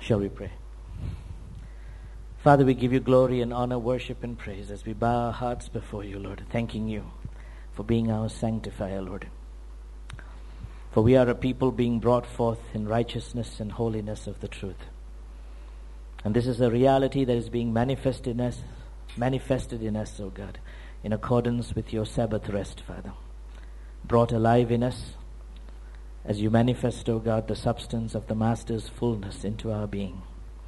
Shall we pray? Father, we give you glory and honor, worship and praise as we bow our hearts before you, Lord, thanking you for being our sanctifier, Lord. For we are a people being brought forth in righteousness and holiness of the truth. And this is a reality that is being manifested in us, O God, in accordance with your Sabbath rest, Father. Brought alive in us as you manifest, O God, the substance of the Master's fullness into our being.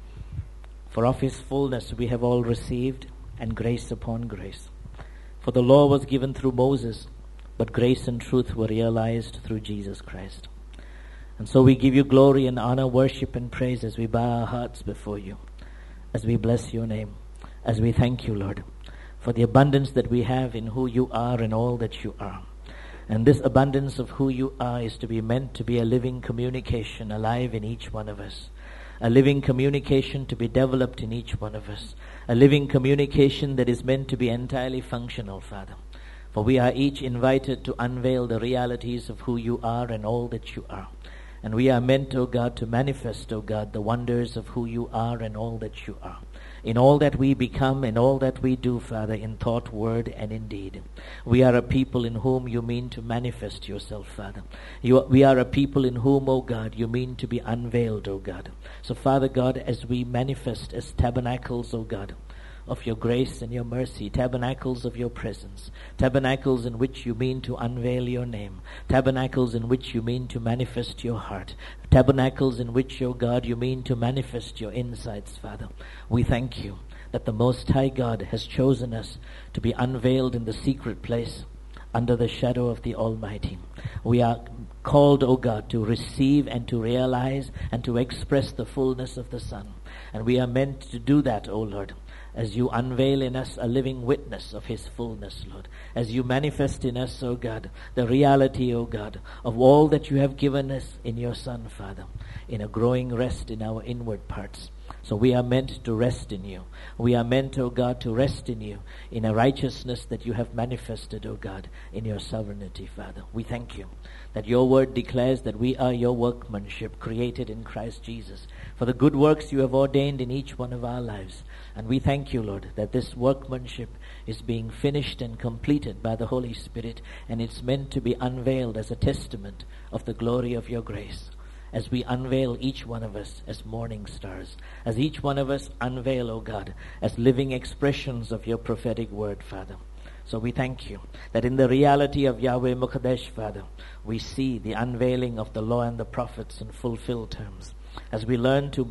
For of his fullness we have all received, and grace upon grace. For the law was given through Moses, but grace and truth were realized through Jesus Christ. And so we give you glory and honor, worship and praise as we bow our hearts before you, as we bless your name, as we thank you, Lord, for the abundance that we have in who you are and all that you are. And this abundance of who you are is to be meant to be a living communication alive in each one of us. A living communication to be developed in each one of us. A living communication that is meant to be entirely functional, Father. For we are each invited to unveil the realities of who you are and all that you are. And we are meant, O God, to manifest, O God, the wonders of who you are and all that you are. In all that we become and all that we do, Father, in thought, word, and in deed. We are a people in whom you mean to manifest yourself, Father. We are a people in whom, O God, you mean to be unveiled, O God. So, Father God, as we manifest as tabernacles, O God, of your grace and your mercy, tabernacles of your presence, tabernacles in which you mean to unveil your name, tabernacles in which you mean to manifest your heart, tabernacles in which, O God, you mean to manifest your insights, Father. We thank you that the Most High God has chosen us to be unveiled in the secret place under the shadow of the Almighty. We are called, O God, to receive and to realize and to express the fullness of the Son. And we are meant to do that, O Lord, as you unveil in us a living witness of his fullness, Lord. As you manifest in us, O God, the reality, O God, of all that you have given us in your Son, Father, in a growing rest in our inward parts. So we are meant to rest in you. We are meant, O God, to rest in you, in a righteousness that you have manifested, O God, in your sovereignty, Father. We thank you that your word declares that we are your workmanship, created in Christ Jesus, for the good works you have ordained in each one of our lives. And we thank you, Lord, that this workmanship is being finished and completed by the Holy Spirit, and it's meant to be unveiled as a testament of the glory of your grace. As we unveil each one of us as morning stars, as each one of us unveil, O God, as living expressions of your prophetic word, Father. So we thank you that in the reality of Yahweh Mukadesh, Father, we see the unveiling of the law and the prophets in fulfilled terms. As we learn to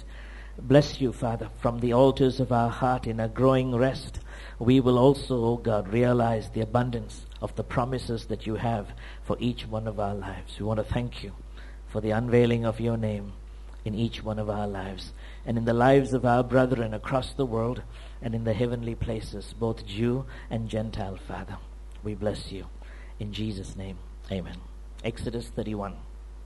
bless you, Father, from the altars of our heart in a growing rest, we will also, O God, realize the abundance of the promises that you have for each one of our lives. We want to thank you for the unveiling of your name in each one of our lives and in the lives of our brethren across the world and in the heavenly places, both Jew and Gentile, Father. We bless you. In Jesus' name, amen. Exodus 31.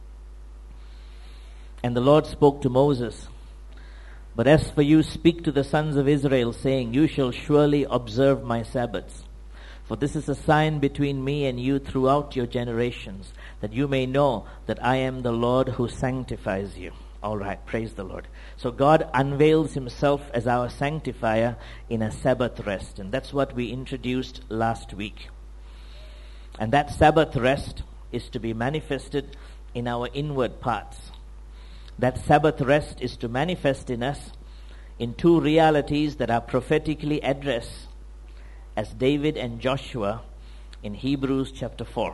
And the Lord spoke to Moses, "But as for you, speak to the sons of Israel, saying, you shall surely observe my Sabbaths. For this is a sign between me and you throughout your generations, that you may know that I am the Lord who sanctifies you." All right, praise the Lord. So God unveils himself as our sanctifier in a Sabbath rest. And that's what we introduced last week. And that Sabbath rest is to be manifested in our inward parts. That Sabbath rest is to manifest in us in two realities that are prophetically addressed as David and Joshua in Hebrews chapter 4.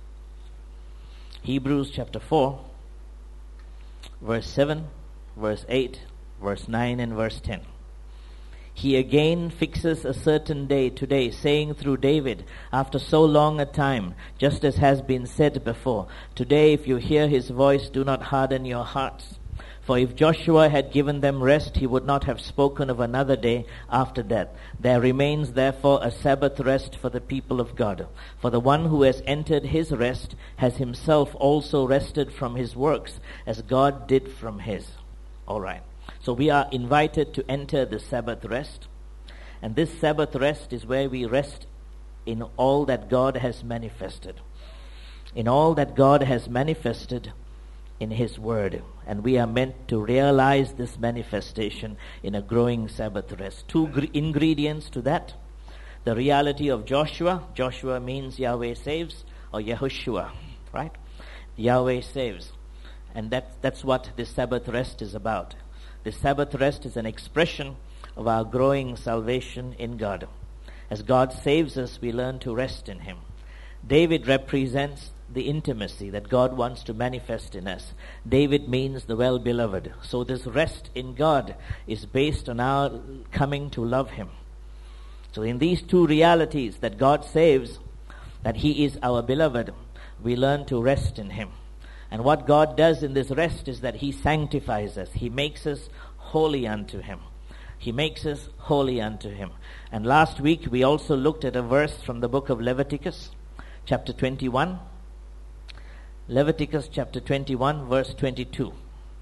Hebrews chapter 4, verse 7, verse 8, verse 9, and verse 10. He again fixes a certain day today, saying through David, after so long a time, just as has been said before, "Today if you hear his voice, do not harden your hearts." For if Joshua had given them rest, he would not have spoken of another day after that. There remains therefore a Sabbath rest for the people of God. For the one who has entered his rest has himself also rested from his works, as God did from his. All right. So we are invited to enter the Sabbath rest. And this Sabbath rest is where we rest in all that God has manifested. In all that God has manifested, in His Word. And we are meant to realize this manifestation in a growing Sabbath rest. Two ingredients to that. The reality of Joshua. Joshua means Yahweh saves, or Yahushua, right? Yahweh saves. And that's what this Sabbath rest is about. This Sabbath rest is an expression of our growing salvation in God. As God saves us, we learn to rest in Him. David represents the intimacy that God wants to manifest in us. David means the well-beloved. So this rest in God is based on our coming to love Him. So in these two realities, that God saves, that He is our beloved, we learn to rest in Him. And what God does in this rest is that He sanctifies us. He makes us holy unto Him. He makes us holy unto Him. And last week we also looked at a verse from the book of Leviticus, chapter 21. Leviticus chapter 21, verse 22.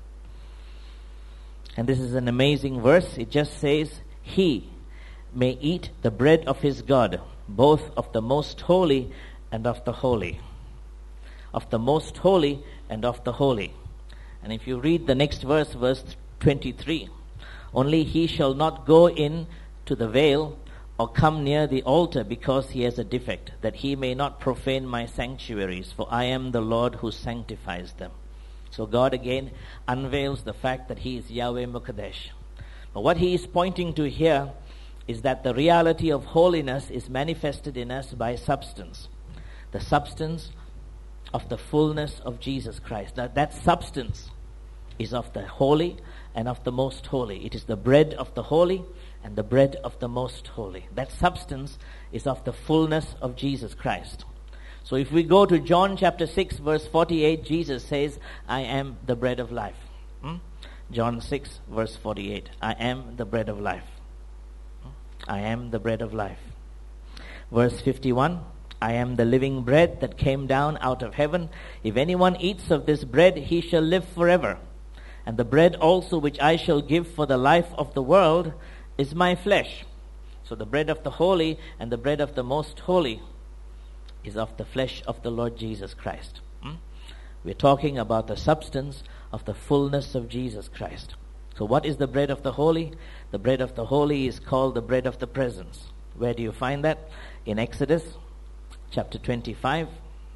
And this is an amazing verse. It just says, He may eat the bread of his God, both of the most holy and of the holy. Of the most holy and of the holy. And if you read the next verse, verse 23, only he shall not go in to the veil or come near the altar because he has a defect, that he may not profane my sanctuaries, for I am the Lord who sanctifies them. So God again unveils the fact that He is Yahweh Mukadesh. But what He is pointing to here is that the reality of holiness is manifested in us by substance. The substance of the fullness of Jesus Christ. Now that substance is of the holy and of the most holy. It is the bread of the holy and the bread of the most holy. That substance is of the fullness of Jesus Christ. So if we go to John chapter 6 verse 48, Jesus says, I am the bread of life. John 6 verse 48. I am the bread of life. I am the bread of life. Verse 51. I am the living bread that came down out of heaven. If anyone eats of this bread, he shall live forever. And the bread also which I shall give for the life of the world is my flesh. So the bread of the holy and the bread of the most holy is of the flesh of the Lord Jesus Christ. We're talking about the substance of the fullness of Jesus Christ. So what is the bread of the holy? The bread of the holy is called the bread of the presence. Where do you find that? In Exodus chapter 25,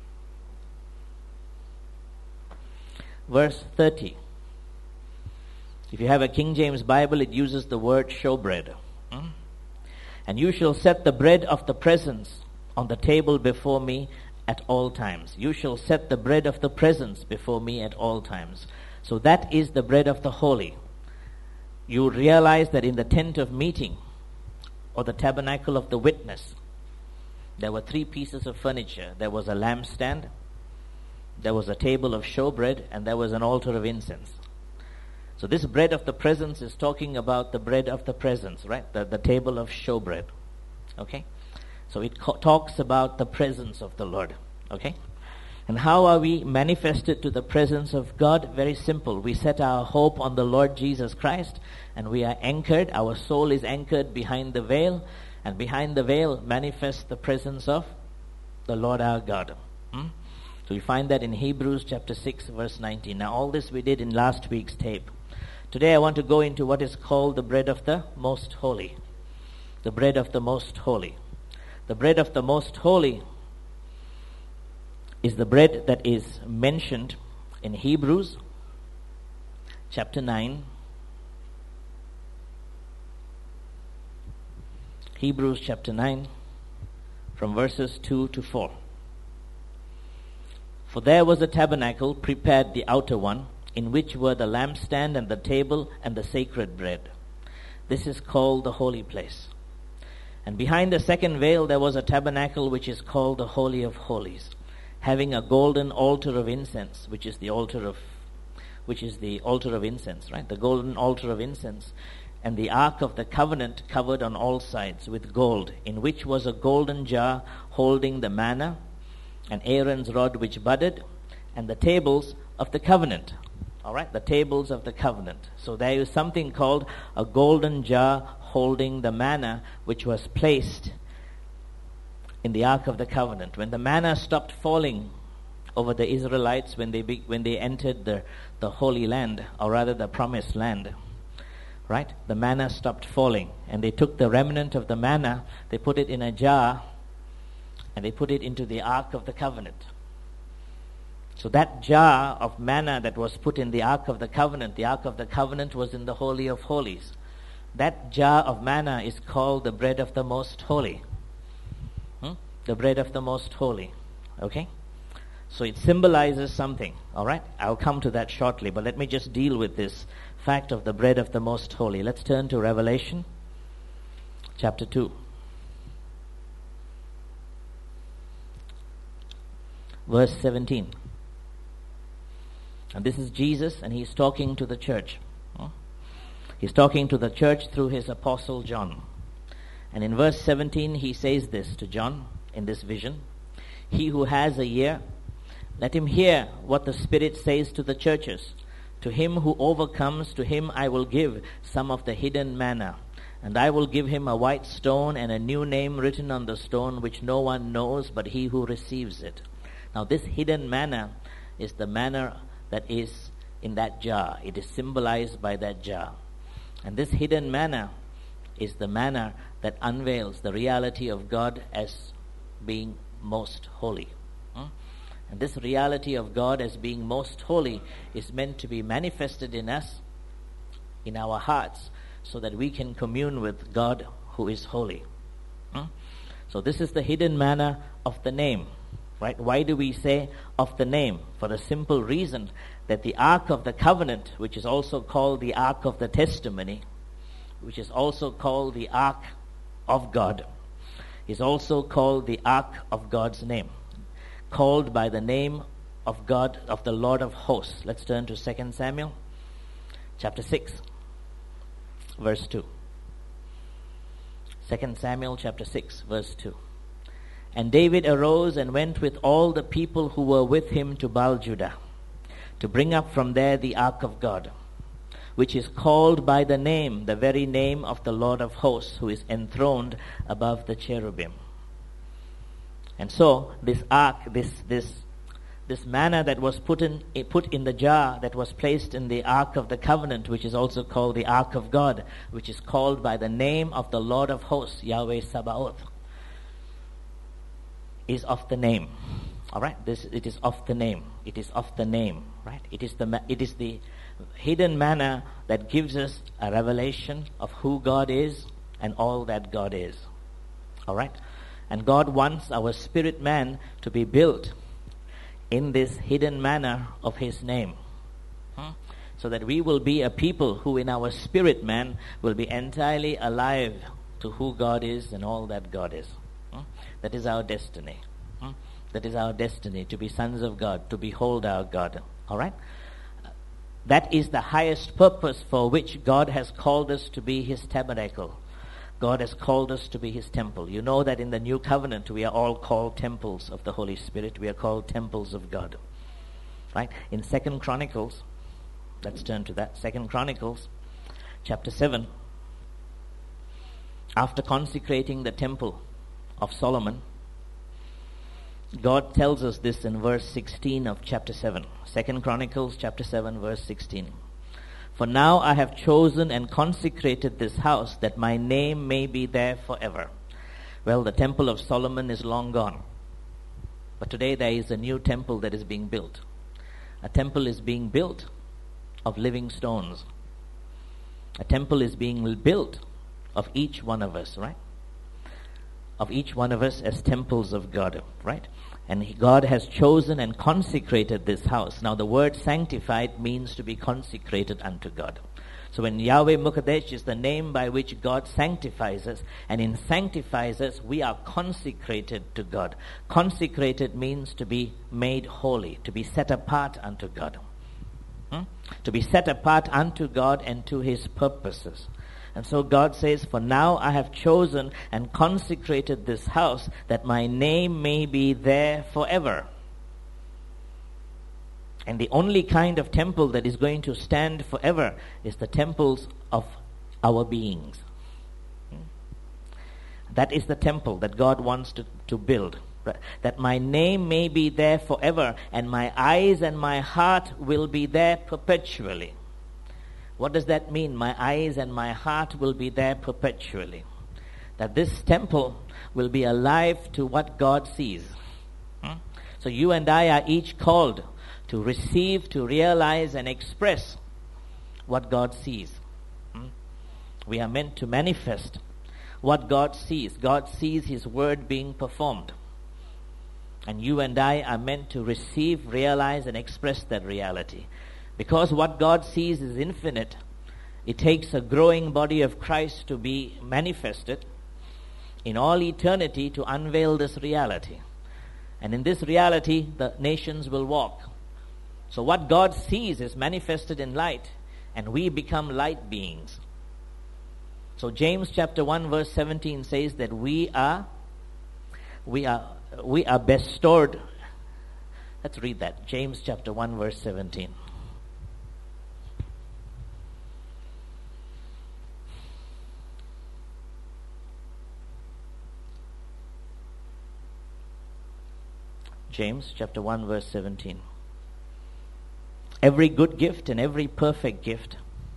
verse 30. If you have a King James Bible, it uses the word showbread. And you shall set the bread of the presence on the table before me at all times. You shall set the bread of the presence before me at all times. So that is the bread of the holy. You realize that in the tent of meeting, or the tabernacle of the witness, there were 3 pieces of furniture. There was a lampstand, there was a table of showbread, and there was an altar of incense. So this bread of the presence is talking about the bread of the presence, right? The table of showbread. Okay? So it talks about the presence of the Lord. Okay? And how are we manifested to the presence of God? Very simple. We set our hope on the Lord Jesus Christ, and we are anchored. Our soul is anchored behind the veil, and behind the veil manifests the presence of the Lord our God. So you find that in Hebrews chapter 6 verse 19. Now all this we did in last week's tape. Today I want to go into what is called the bread of the most holy. The bread of the most holy. The bread of the most holy is the bread that is mentioned in Hebrews chapter 9. Hebrews chapter 9 from verses 2 to 4. For there was a tabernacle prepared, the outer one, in which were the lampstand and the table and the sacred bread. This is called the holy place. And behind the second veil there was a tabernacle which is called the Holy of Holies, having a golden altar of incense, which is the altar of incense, right? The golden altar of incense, and the ark of the covenant covered on all sides with gold, in which was a golden jar holding the manna, and Aaron's rod which budded, and the tables of the covenant. All right, the tables of the covenant. So there is something called a golden jar holding the manna, which was placed in the ark of the covenant. When the manna stopped falling over the Israelites when they entered the Holy Land, or rather the Promised Land. Right? The manna stopped falling, and they took the remnant of the manna, they put it in a jar, and they put it into the Ark of the Covenant. So that jar of manna that was put in the Ark of the Covenant was in the Holy of Holies. That jar of manna is called the bread of the Most Holy. The bread of the Most Holy. Okay? So it symbolizes something. All right? I'll come to that shortly, but let me just deal with this fact of the bread of the Most Holy. Let's turn to Revelation chapter 2. Verse 17. And this is Jesus, and he's talking to the church. He's talking to the church through his apostle John. And in verse 17 he says this to John in this vision. He who has a ear, let him hear what the Spirit says to the churches. To him who overcomes, to him I will give some of the hidden manna. And I will give him a white stone and a new name written on the stone, which no one knows but he who receives it. Now this hidden manna is the manna that is in that jar. It is symbolized by that jar. And this hidden manna is the manna that unveils the reality of God as being most holy. And this reality of God as being most holy is meant to be manifested in us, in our hearts, so that we can commune with God who is holy. So this is the hidden manna of the name. Right? Why do we say of the name? For the simple reason that the Ark of the Covenant, which is also called the Ark of the Testimony, which is also called the Ark of God, is also called the Ark of God's name, called by the name of God, of the Lord of hosts. Let's turn to 2 Samuel chapter 6, verse 2. 2 Samuel chapter 6, verse 2. And David arose and went with all the people who were with him to Baal-Judah, to bring up from there the ark of God, which is called by the name, the very name of the Lord of hosts, who is enthroned above the cherubim. And so this ark, this manna that was put in the jar, that was placed in the Ark of the Covenant, which is also called the Ark of God, which is called by the name of the Lord of hosts, Yahweh Sabaoth, is of the name. All right, it is of the name. It is of the name. Right? It is the hidden manna that gives us a revelation of who God is and all that God is. All right, and God wants our spirit man to be built in this hidden manna of His name, so that we will be a people who, in our spirit man, will be entirely alive to who God is and all that God is. That is our destiny. That is our destiny, to be sons of God, to behold our God. All right? That is the highest purpose for which God has called us to be His tabernacle. God has called us to be His temple. You know that in the New Covenant we are all called temples of the Holy Spirit. We are called temples of God. Right? In 2 Chronicles, let's turn to that. 2 Chronicles chapter 7. After consecrating the temple of Solomon, God tells us this in verse 16 of chapter 7. 2 Chronicles chapter 7, verse 16. For now I have chosen and consecrated this house, that my name may be there forever. Well, the temple of Solomon is long gone. But today there is a new temple that is being built. A temple is being built of living stones. A temple is being built of each one of us, right? Of each one of us as temples of God, right? And God has chosen and consecrated this house. Now the word sanctified means to be consecrated unto God. So when Yahweh Mukadesh is the name by which God sanctifies us, and in sanctifies us, we are consecrated to God. Consecrated means to be made holy, to be set apart unto God. To be set apart unto God and to His purposes. And so God says, for now I have chosen and consecrated this house, that my name may be there forever. And the only kind of temple that is going to stand forever is the temples of our beings. That is the temple that God wants to build. that my name may be there forever, and my eyes and my heart will be there perpetually. What does that mean? My eyes and my heart will be there perpetually. That this temple will be alive to what God sees. So you and I are each called to receive, to realize and express what God sees. We are meant to manifest what God sees. God sees His word being performed. And you and I are meant to receive, realize and express that reality. Because what God sees is infinite, it takes a growing body of Christ to be manifested in all eternity to unveil this reality. And in this reality, the nations will walk. So what God sees is manifested in light, and we become light beings. So James chapter 1 verse 17 says that we are bestowed. Let's read that. James chapter 1 verse 17. James chapter 1 verse 17. Every good gift and every perfect gift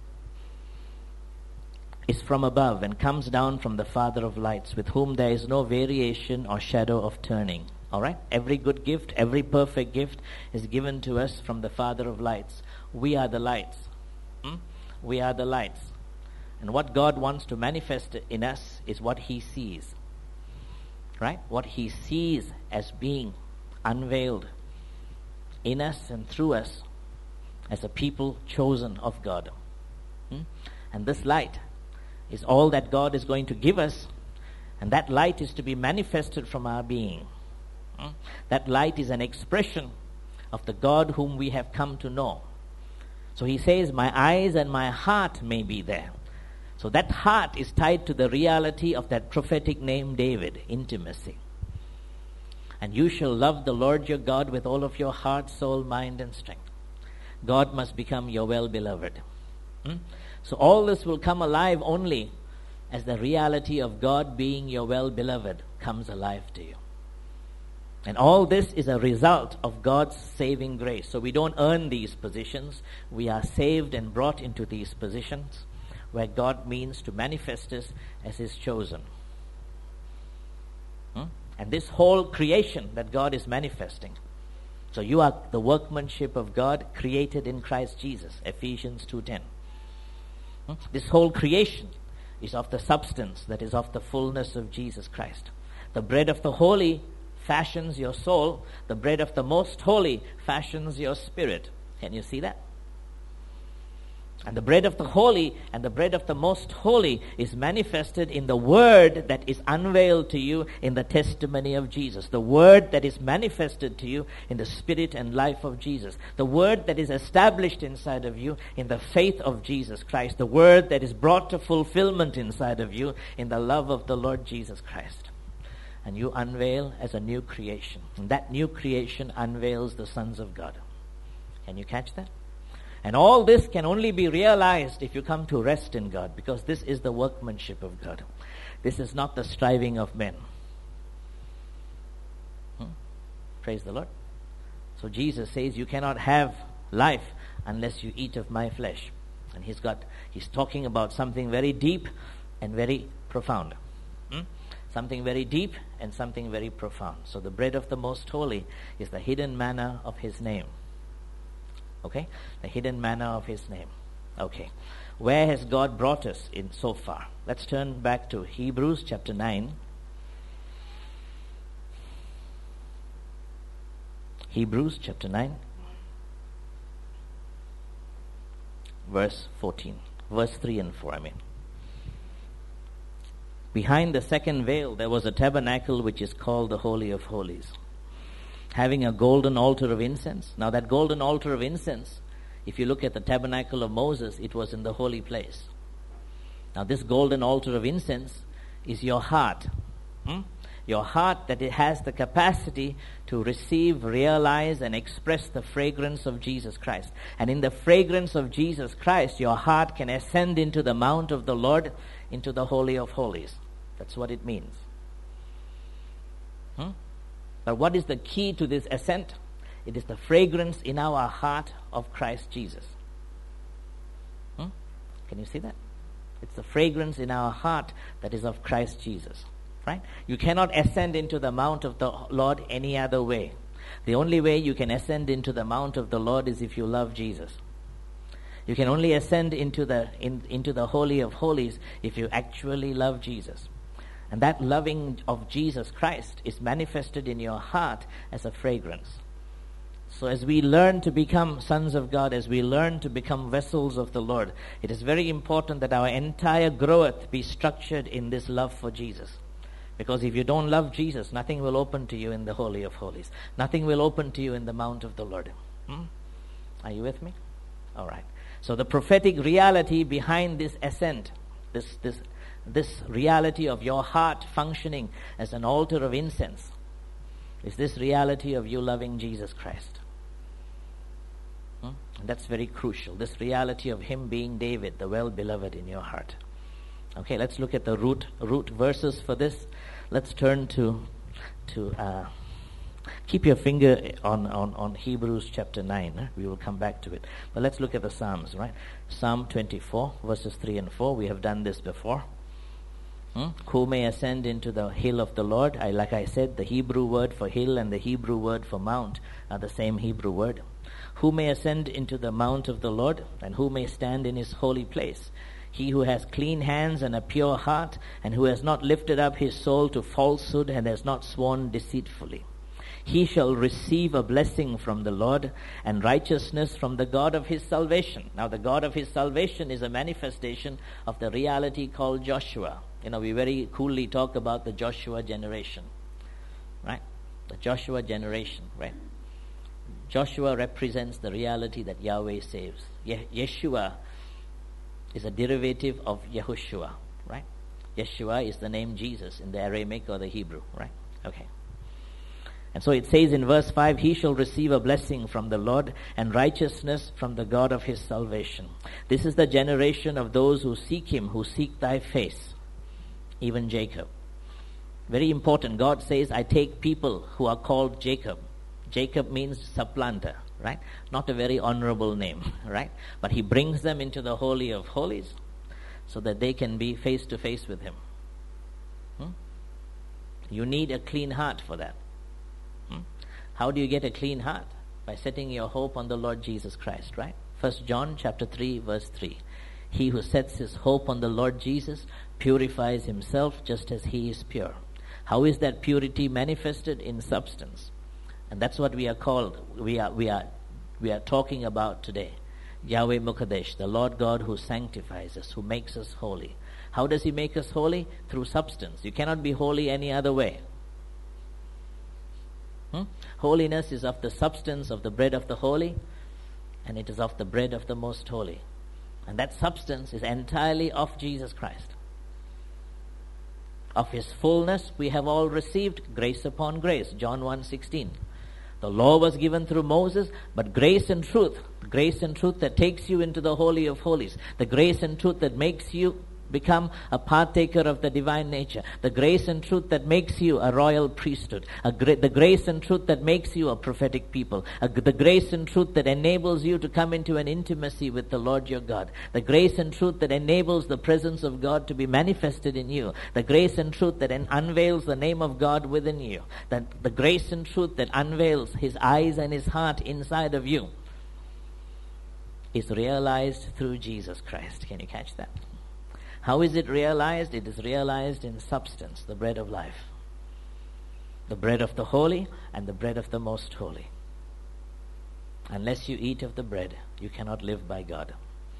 is from above and comes down from the Father of lights, with whom there is no variation or shadow of turning. All right? Every good gift, every perfect gift is given to us from the Father of lights. We are the lights. We are the lights. And what God wants to manifest in us is what He sees. Right? What He sees as being unveiled in us and through us as a people chosen of God. And this light is all that God is going to give us, and that light is to be manifested from our being. That light is an expression of the God whom we have come to know. So He says, my eyes and my heart may be there. So that heart is tied to the reality of that prophetic name David, intimacy. And you shall love the Lord your God with all of your heart, soul, mind and strength. God must become your well-beloved. So all this will come alive only as the reality of God being your well-beloved comes alive to you. And all this is a result of God's saving grace. So we don't earn these positions. We are saved and brought into these positions where God means to manifest us as His chosen. And this whole creation that God is manifesting. So you are the workmanship of God created in Christ Jesus. Ephesians 2:10. This whole creation is of the substance that is of the fullness of Jesus Christ. The bread of the holy fashions your soul. The bread of the most holy fashions your spirit. Can you see that? And the bread of the holy and the bread of the most holy is manifested in the word that is unveiled to you in the testimony of Jesus. The word that is manifested to you in the spirit and life of Jesus. The word that is established inside of you in the faith of Jesus Christ. The word that is brought to fulfillment inside of you in the love of the Lord Jesus Christ. And you unveil as a new creation. And that new creation unveils the sons of God. Can you catch that? And all this can only be realized if you come to rest in God, because this is the workmanship of God. This is not the striving of men. Praise the Lord. So Jesus says you cannot have life unless you eat of my flesh. And he's talking about something very deep and very profound. Something very deep and something very profound. So the bread of the most holy is the hidden manna of His name. Okay? The hidden manna of His name. Okay. Where has God brought us in so far? Let's turn back to Hebrews chapter 9. Hebrews chapter 9. Verse 14. Verse 3 and 4, Behind the second veil there was a tabernacle which is called the Holy of Holies, having a golden altar of incense. Now that golden altar of incense, if you look at the tabernacle of Moses, it was in the holy place. Now this golden altar of incense is your heart. Your heart, that it has the capacity to receive, realize and express the fragrance of Jesus Christ. And in the fragrance of Jesus Christ, your heart can ascend into the mount of the Lord, into the Holy of Holies. That's what it means. But what is the key to this ascent? It is the fragrance in our heart of Christ Jesus. Can you see that? It's the fragrance in our heart that is of Christ Jesus. Right? You cannot ascend into the mount of the Lord any other way. The only way you can ascend into the mount of the Lord is if you love Jesus. You can only ascend into the Holy of Holies if you actually love Jesus. And that loving of Jesus Christ is manifested in your heart as a fragrance. So as we learn to become sons of God, as we learn to become vessels of the Lord, it is very important that our entire growth be structured in this love for Jesus. Because if you don't love Jesus, nothing will open to you in the Holy of Holies. Nothing will open to you in the mount of the Lord. Are you with me? All right. So the prophetic reality behind this ascent, this reality of your heart functioning as an altar of incense, is this reality of you loving Jesus Christ. And that's very crucial. This reality of him being David, the well-beloved in your heart. Okay, let's look at the root verses for this. Let's turn to keep your finger on Hebrews chapter 9. We will come back to it. But let's look at the Psalms, right? Psalm 24, verses 3 and 4. We have done this before. Who may ascend into the hill of the Lord? Like I said, the Hebrew word for hill and the Hebrew word for mount are the same Hebrew word. Who may ascend into the mount of the Lord, and who may stand in his holy place? He who has clean hands and a pure heart, and who has not lifted up his soul to falsehood and has not sworn deceitfully. He shall receive a blessing from the Lord and righteousness from the God of his salvation. Now the God of his salvation is a manifestation of the reality called Joshua. We very coolly talk about the Joshua generation, right? The Joshua generation, right? Joshua represents the reality that Yahweh saves. Yeshua is a derivative of Yahushua, right? Yeshua is the name Jesus in the Aramaic or the Hebrew, right? Okay. And so it says in verse 5, he shall receive a blessing from the Lord and righteousness from the God of his salvation. This is the generation of those who seek him, who seek thy face, even Jacob. Very important. God says, I take people who are called Jacob. Jacob means supplanter, right? Not a very honorable name, right? But he brings them into the Holy of Holies so that they can be face to face with him. You need a clean heart for that. How do you get a clean heart? By setting your hope on the Lord Jesus Christ, right? 1 John chapter 3, verse 3. He who sets his hope on the Lord Jesus purifies himself just as he is pure. How is that purity manifested? In substance. And that's what we are called. We are talking about today. Yahweh Mukadesh, the Lord God who sanctifies us, who makes us holy. How does he make us holy? Through substance. You cannot be holy any other way. Holiness is of the substance of the bread of the holy, and it is of the bread of the most holy. And that substance is entirely of Jesus Christ. Of his fullness we have all received grace upon grace. John 1:16. The law was given through Moses, but grace and truth that takes you into the Holy of Holies, the grace and truth that makes you become a partaker of the divine nature, the grace and truth that makes you a royal priesthood, the grace and truth that makes you a prophetic people, the grace and truth that enables you to come into an intimacy with the Lord your God, the grace and truth that enables the presence of God to be manifested in you, the grace and truth that unveils the name of God within you, the grace and truth that unveils his eyes and his heart inside of you, is realized through Jesus Christ. Can you catch that? How is it realized? It is realized in substance, the bread of life. The bread of the holy and the bread of the most holy. Unless you eat of the bread, you cannot live by God.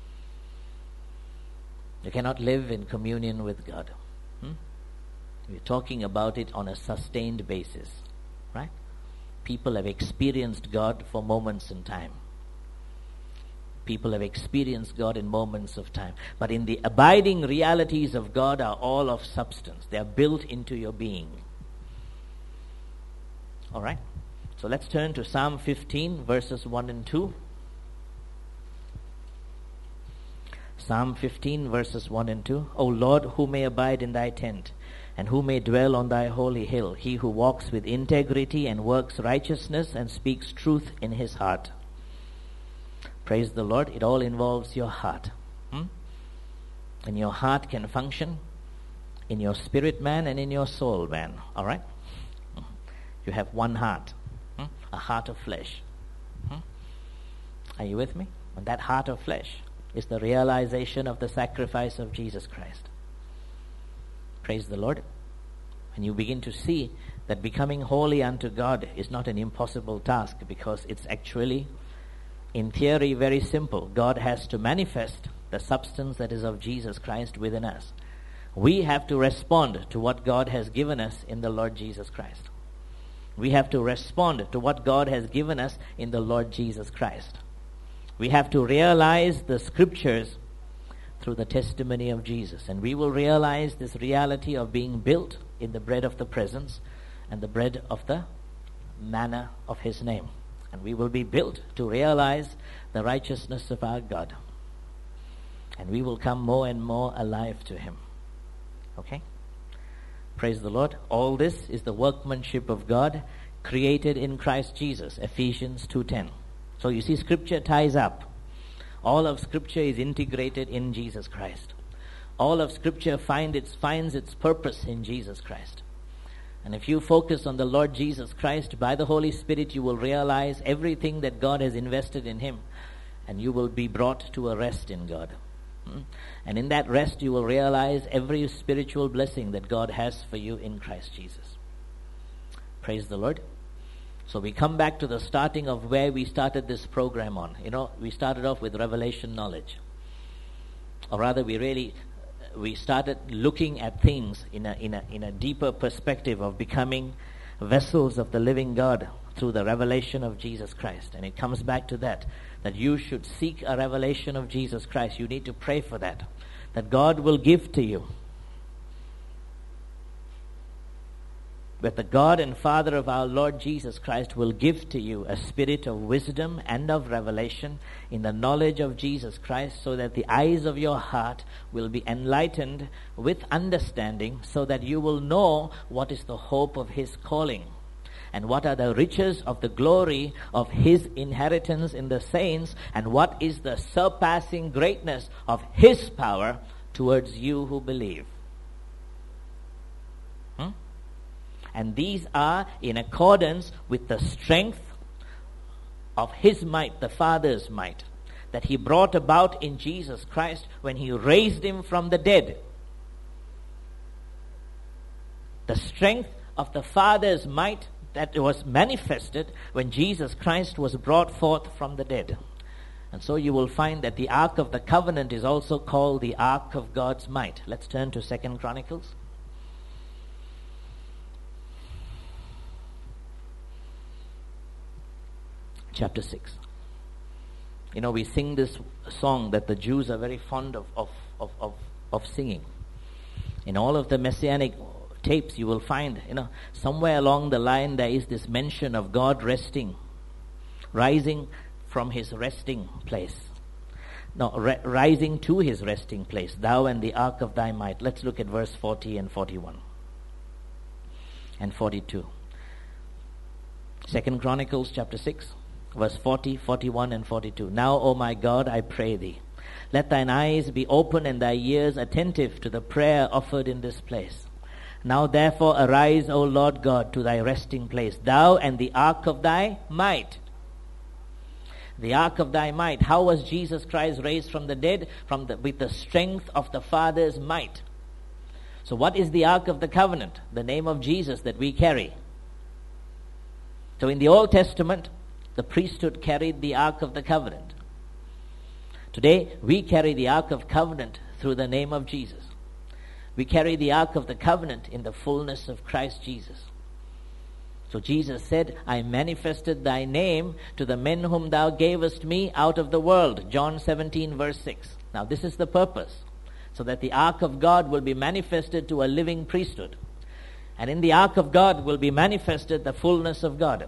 You cannot live in communion with God. We're talking about it on a sustained basis, right? People have experienced God for moments in time. People have experienced God in moments of time. But in the abiding realities of God are all of substance. They are built into your being. All right? So let's turn to Psalm 15, verses 1 and 2. Psalm 15, verses 1 and 2. O Lord, who may abide in thy tent? and who may dwell on thy holy hill? He who walks with integrity and works righteousness and speaks truth in his heart. Praise the Lord. It all involves your heart. And your heart can function in your spirit man and in your soul man. All right? You have one heart, a heart of flesh. Are you with me? And that heart of flesh is the realization of the sacrifice of Jesus Christ. Praise the Lord. And you begin to see that becoming holy unto God is not an impossible task, because it's actually, in theory, very simple. God has to manifest the substance that is of Jesus Christ within us. We have to respond to what God has given us in the Lord Jesus Christ. We have to respond to what God has given us in the Lord Jesus Christ. We have to realize the scriptures through the testimony of Jesus. And we will realize this reality of being built in the bread of the presence and the bread of the manna of his name. And we will be built to realize the righteousness of our God. And we will come more and more alive to him. Okay? Praise the Lord. All this is the workmanship of God created in Christ Jesus. Ephesians 2:10. So you see, Scripture ties up. All of Scripture is integrated in Jesus Christ. All of Scripture finds its purpose in Jesus Christ. And if you focus on the Lord Jesus Christ by the Holy Spirit, you will realize everything that God has invested in him, and you will be brought to a rest in God. And in that rest, you will realize every spiritual blessing that God has for you in Christ Jesus. Praise the Lord. So we come back to the starting of where we started this program on. We started off with revelation knowledge. Or rather, we started looking at things in a deeper perspective of becoming vessels of the living God through the revelation of Jesus Christ. And it comes back to that you should seek a revelation of Jesus Christ. You need to pray for that God will give to you. But the God and Father of our Lord Jesus Christ will give to you a spirit of wisdom and of revelation in the knowledge of Jesus Christ, so that the eyes of your heart will be enlightened with understanding, so that you will know what is the hope of his calling, and what are the riches of the glory of his inheritance in the saints, and what is the surpassing greatness of his power towards you who believe. And these are in accordance with the strength of his might, the Father's might, that he brought about in Jesus Christ when he raised him from the dead. The strength of the Father's might that was manifested when Jesus Christ was brought forth from the dead. And so you will find that the Ark of the Covenant is also called the Ark of God's might. Let's turn to 2 Chronicles. Chapter 6. We sing this song that the Jews are very fond of singing. In all of the Messianic tapes, you will find, somewhere along the line there is this mention of God rising from his resting place. No, rising to his resting place, thou and the ark of thy might. Let's look at verse 40 and 41 and 42. 2 Chronicles chapter 6. Verse 40, 41 and 42. Now, O my God, I pray thee, let thine eyes be open and thy ears attentive to the prayer offered in this place. Now therefore arise, O Lord God, to thy resting place, thou and the ark of thy might. The ark of thy might. How was Jesus Christ raised from the dead? With the strength of the Father's might. So what is the Ark of the Covenant? The name of Jesus that we carry. So in the Old Testament, the priesthood carried the Ark of the Covenant. Today, we carry the Ark of Covenant through the name of Jesus. We carry the Ark of the Covenant in the fullness of Christ Jesus. So Jesus said, I manifested thy name to the men whom thou gavest me out of the world. John 17 verse 6. Now this is the purpose. So that the Ark of God will be manifested to a living priesthood. And in the Ark of God will be manifested the fullness of God.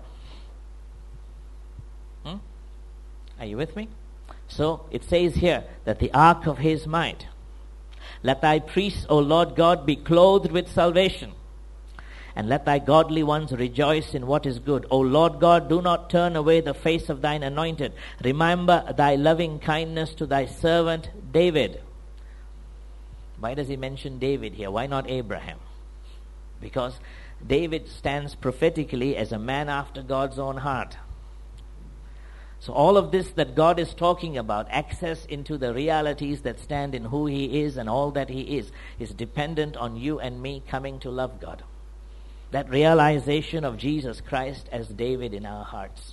Are you with me? So it says here that the ark of his might. Let thy priests, O Lord God, be clothed with salvation, and let thy godly ones rejoice in what is good. O Lord God, do not turn away the face of thine anointed. Remember thy loving kindness to thy servant David. Why does he mention David here? Why not Abraham? Because David stands prophetically as a man after God's own heart. So all of this that God is talking about, access into the realities that stand in who he is and all that he is dependent on you and me coming to love God. That realization of Jesus Christ as David in our hearts.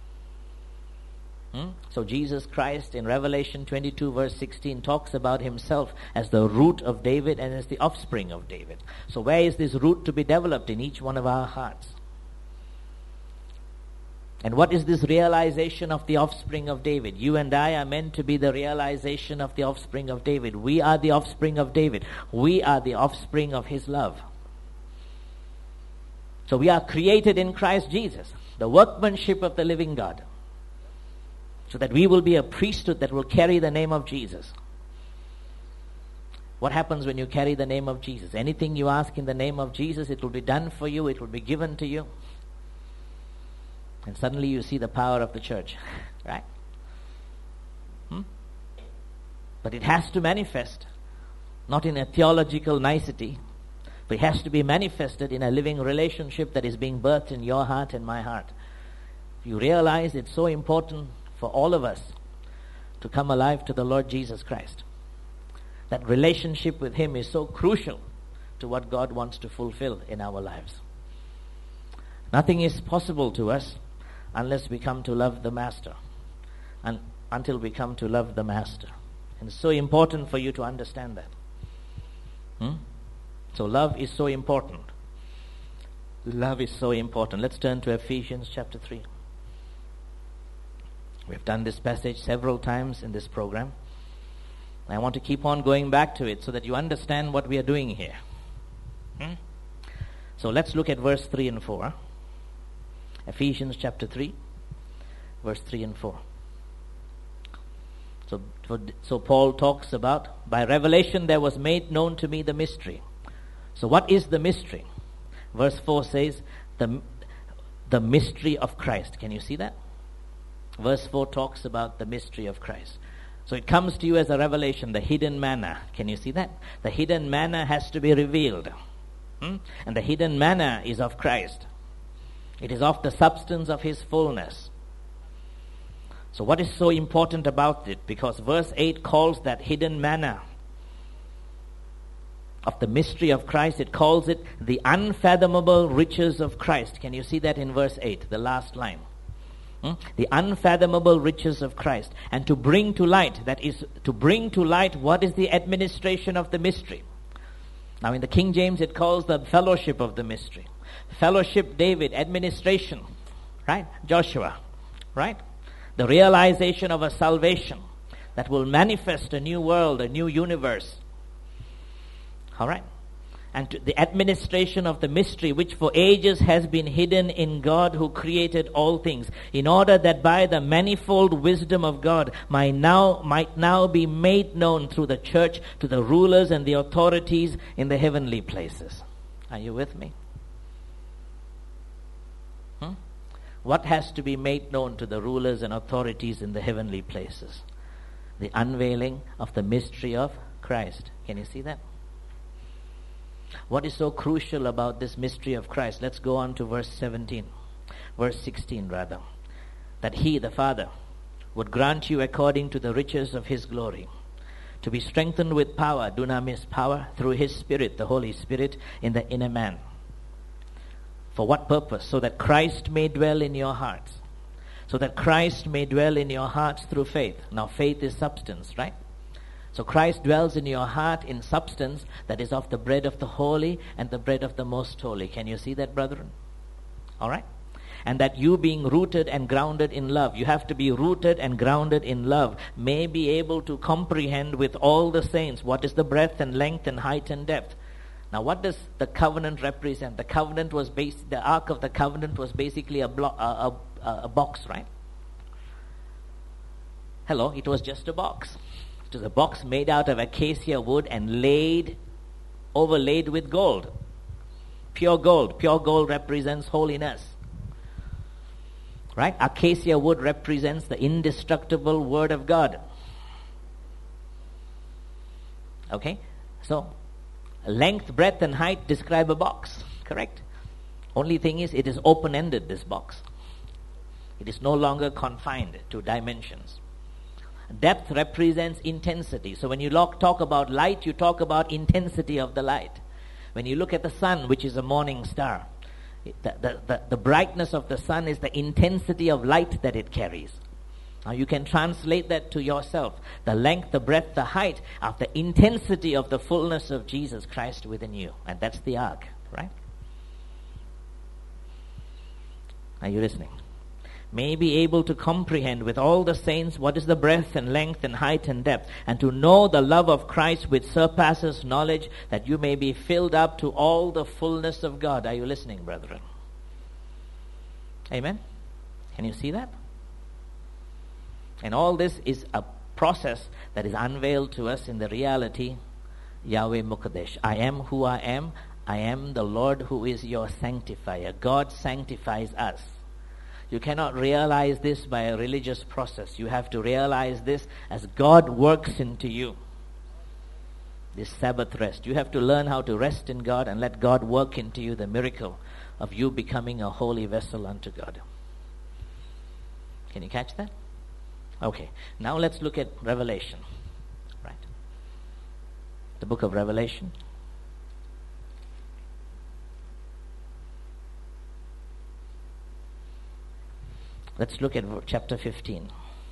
So Jesus Christ in Revelation 22 verse 16 talks about himself as the root of David and as the offspring of David. So where is this root to be developed? In each one of our hearts. And what is this realization of the offspring of David? You and I are meant to be the realization of the offspring of David. We are the offspring of David. We are the offspring of his love. So we are created in Christ Jesus, the workmanship of the living God, so that we will be a priesthood that will carry the name of Jesus. What happens when you carry the name of Jesus? Anything you ask in the name of Jesus, it will be done for you, it will be given to you. And suddenly you see the power of the church, right? But it has to manifest, not in a theological nicety, but it has to be manifested in a living relationship that is being birthed in your heart and my heart. You realize it's so important for all of us to come alive to the Lord Jesus Christ. That relationship with him is so crucial to what God wants to fulfill in our lives. Nothing is possible to us unless we come to love the Master, and until we come to love the Master. And it's so important for you to understand that. So love is so important. Love is so important. Let's turn to Ephesians chapter 3. We've done this passage several times in this program. I want to keep on going back to it so that you understand what we are doing here. So let's look at verse 3 and 4. Ephesians chapter 3, verse 3 and 4. So Paul talks about, by revelation there was made known to me the mystery. So what is the mystery? Verse 4 says, the mystery of Christ. Can you see that? Verse 4 talks about the mystery of Christ. So it comes to you as a revelation, the hidden manna. Can you see that? The hidden manna has to be revealed. And the hidden manna is of Christ. It is of the substance of his fullness. So what is so important about it? Because verse 8 calls that hidden manna of the mystery of Christ, it calls it the unfathomable riches of Christ. Can you see that in verse 8, the last line? The unfathomable riches of Christ. And to bring to light, that is, to bring to light what is the administration of the mystery. Now in the King James it calls the fellowship of the mystery. Fellowship, David, administration, right? Joshua, right? The realization of a salvation that will manifest a new world, a new universe. All right? And to the administration of the mystery which for ages has been hidden in God who created all things, in order that by the manifold wisdom of God might now be made known through the church to the rulers and the authorities in the heavenly places. Are you with me? What has to be made known to the rulers and authorities in the heavenly places? The unveiling of the mystery of Christ. Can you see that? What is so crucial about this mystery of Christ? Let's go on to verse 16 rather. That he, the Father, would grant you according to the riches of his glory, to be strengthened with power, dunamis power, through his Spirit, the Holy Spirit, in the inner man. For what purpose? So that Christ may dwell in your hearts. So that Christ may dwell in your hearts through faith. Now faith is substance, right? So Christ dwells in your heart in substance that is of the bread of the holy and the bread of the most holy. Can you see that, brethren? All right? And that you being rooted and grounded in love, you have to be rooted and grounded in love, may be able to comprehend with all the saints what is the breadth and length and height and depth. Now what does the covenant represent? The covenant was the Ark of the Covenant was basically a box, right? Hello, it was just a box. It was a box made out of acacia wood and overlaid with gold. Pure gold. Pure gold represents holiness. Right? Acacia wood represents the indestructible Word of God. Okay? So, length, breadth, and height describe a box. Correct? Only thing is, it is open-ended, this box. It is no longer confined to dimensions. Depth represents intensity. So when you talk about light, you talk about intensity of the light. When you look at the sun, which is a morning star, the brightness of the sun is the intensity of light that it carries. Now you can translate that to yourself. The length, the breadth, the height of the intensity of the fullness of Jesus Christ within you. And that's the ark, right? Are you listening? May be able to comprehend with all the saints what is the breadth and length and height and depth, and to know the love of Christ which surpasses knowledge, that you may be filled up to all the fullness of God. Are you listening, brethren? Amen? Can you see that? And all this is a process that is unveiled to us in the reality, Yahweh Mukadesh. I am who I am. I am the Lord who is your sanctifier. God sanctifies us. You cannot realize this by a religious process. You have to realize this as God works into you. This Sabbath rest. You have to learn how to rest in God and let God work into you the miracle of you becoming a holy vessel unto God. Can you catch that? Okay. Now let's look at Revelation. Right. The book of Revelation. Let's look at chapter 15.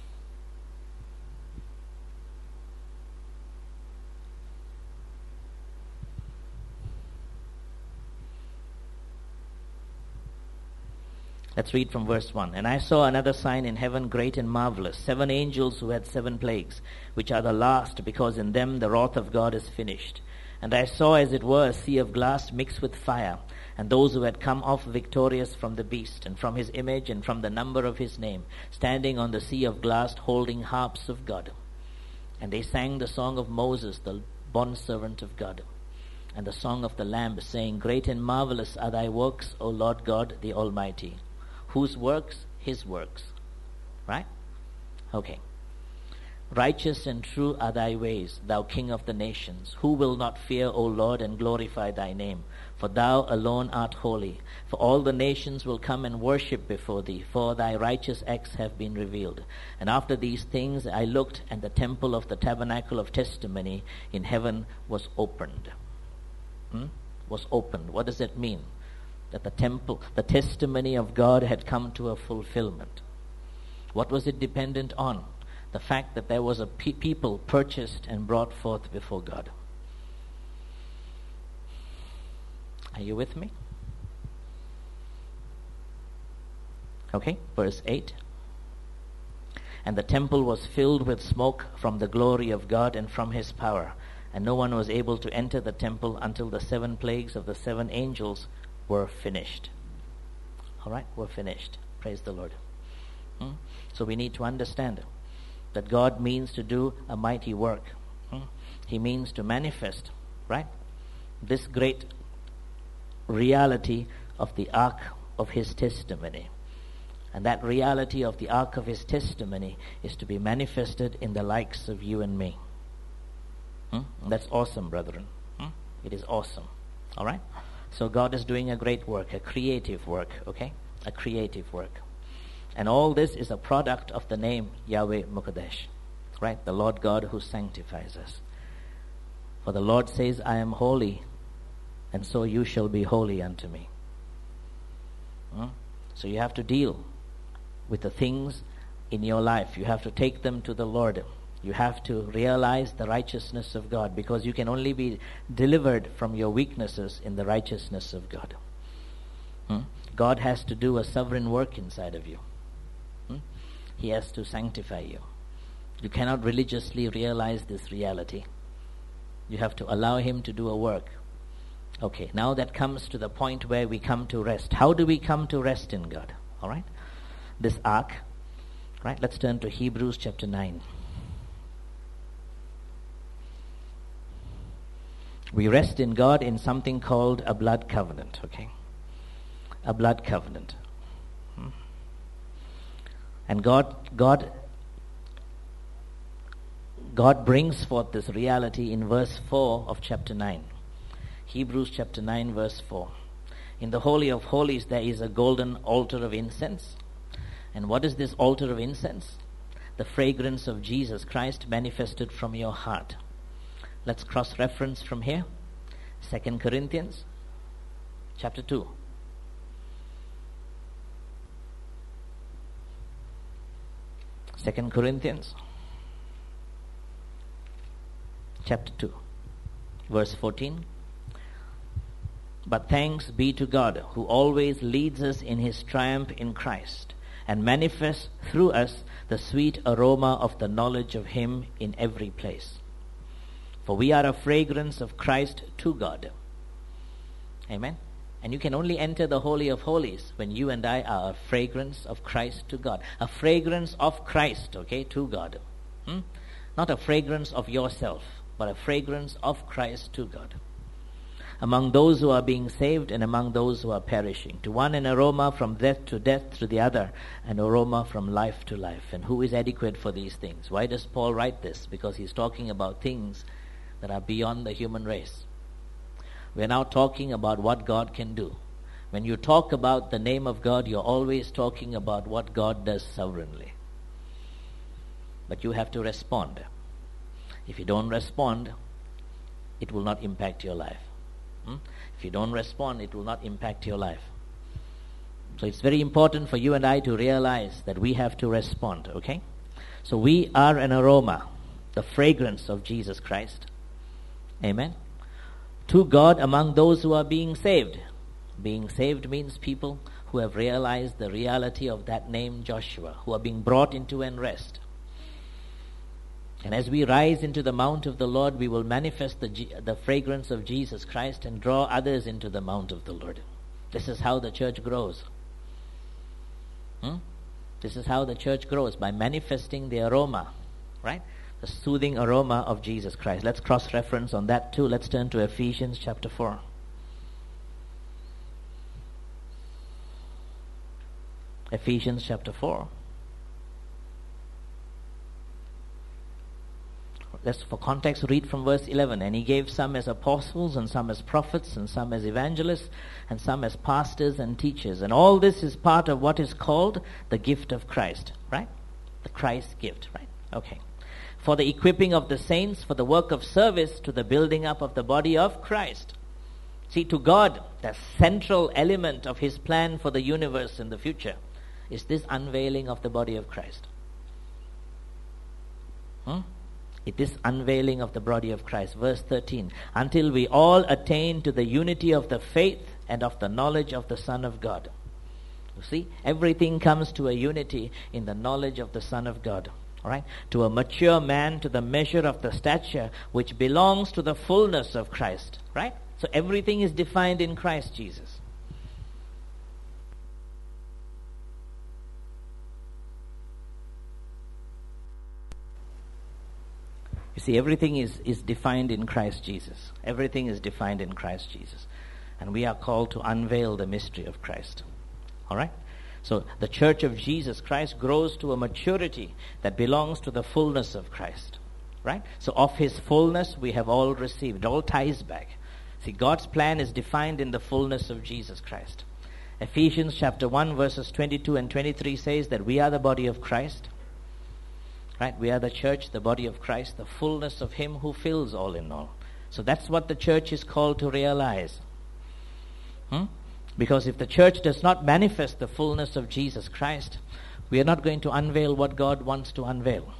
Let's read from verse 1. And I saw another sign in heaven, great and marvelous, 7 angels who had 7 plagues, which are the last, because in them the wrath of God is finished. And I saw as it were a sea of glass mixed with fire, and those who had come off victorious from the beast, and from his image, and from the number of his name, standing on the sea of glass, holding harps of God. And they sang the song of Moses, the bondservant of God, and the song of the Lamb, saying, Great and marvelous are thy works, O Lord God, the Almighty. Whose works? His works. Right? Okay. Righteous and true are thy ways, thou King of the nations. Who will not fear, O Lord, and glorify thy name? For thou alone art holy. For all the nations will come and worship before thee, for thy righteous acts have been revealed. And after these things I looked, and the temple of the tabernacle of testimony in heaven was opened. Was opened. What does it mean? That the temple, the testimony of God had come to a fulfillment. What was it dependent on? The fact that there was a people purchased and brought forth before God. Are you with me? Okay, verse 8. And the temple was filled with smoke from the glory of God and from his power. And no one was able to enter the temple until the 7 plagues of the 7 angels were finished. All right, were finished. Praise the Lord. So we need to understand that God means to do a mighty work. He means to manifest, right, this great reality of the ark of his testimony. And that reality of the ark of his testimony is to be manifested in the likes of you and me. That's awesome, brethren. It is awesome. All right? So God is doing a great work, a creative work, okay? A creative work. And all this is a product of the name Yahweh Mukadesh, right? The Lord God who sanctifies us. For the Lord says, I am holy, and so you shall be holy unto me. So you have to deal with the things in your life. You have to take them to the Lord. You have to realize the righteousness of God, because you can only be delivered from your weaknesses in the righteousness of God. God has to do a sovereign work inside of you. He has to sanctify you. You cannot religiously realize this reality. You have to allow him to do a work. Okay, now that comes to the point where we come to rest. How do we come to rest in God? All right? This ark. Right? Let's turn to Hebrews chapter 9. We rest in God in something called a blood covenant, okay? A blood covenant. And God brings forth this reality in verse 4 of chapter 9. Hebrews chapter 9 verse 4. In the Holy of Holies there is a golden altar of incense. And what is this altar of incense? The fragrance of Jesus Christ manifested from your heart. Let's cross-reference from here. 2 Corinthians chapter 2. Second Corinthians chapter 2 verse 14. But thanks be to God, who always leads us in his triumph in Christ, and manifests through us the sweet aroma of the knowledge of him in every place. For we are a fragrance of Christ to God. Amen. And you can only enter the Holy of Holies when you and I are a fragrance of Christ to God. A fragrance of Christ, okay, to God. Not a fragrance of yourself, but a fragrance of Christ to God. Among those who are being saved and among those who are perishing. To one an aroma from death, to the other an aroma from life to life. And who is adequate for these things? Why does Paul write this? Because he's talking about things that are beyond the human race. We're now talking about what God can do. When you talk about the name of God, you're always talking about what God does sovereignly. But you have to respond. If you don't respond, it will not impact your life. If you don't respond, it will not impact your life. So it's very important for you and I to realize that we have to respond, okay? So we are an aroma, the fragrance of Jesus Christ. Amen. To God among those who are being saved. Being saved means people who have realized the reality of that name Joshua, who are being brought into and rest. And as we rise into the mount of the Lord, we will manifest the fragrance of Jesus Christ and draw others into the mount of the Lord. This is how the church grows. This is how the church grows, by manifesting the aroma, right? The soothing aroma of Jesus Christ. Let's cross-reference on that too. Let's turn to Ephesians chapter 4. Ephesians chapter 4. Let's, for context, read from verse 11. And he gave some as apostles, and some as prophets, and some as evangelists, and some as pastors and teachers. And all this is part of what is called the gift of Christ, right? The Christ gift, right? Okay. For the equipping of the saints, for the work of service, to the building up of the body of Christ. See, to God, the central element of his plan for the universe in the future is this unveiling of the body of Christ. It is unveiling of the body of Christ. Verse 13. Until we all attain to the unity of the faith and of the knowledge of the Son of God. You see, everything comes to a unity in the knowledge of the Son of God. All right? To a mature man, to the measure of the stature which belongs to the fullness of Christ. Right? So everything is defined in Christ Jesus. You see, everything is defined in Christ Jesus. Everything is defined in Christ Jesus. And we are called to unveil the mystery of Christ. All right? So the church of Jesus Christ grows to a maturity that belongs to the fullness of Christ. Right? So of his fullness we have all received. It all ties back. See, God's plan is defined in the fullness of Jesus Christ. Ephesians chapter 1 verses 22 and 23 says that we are the body of Christ. Right? We are the church, the body of Christ, the fullness of him who fills all in all. So that's what the church is called to realize. Because if the church does not manifest the fullness of Jesus Christ, we are not going to unveil what God wants to unveil.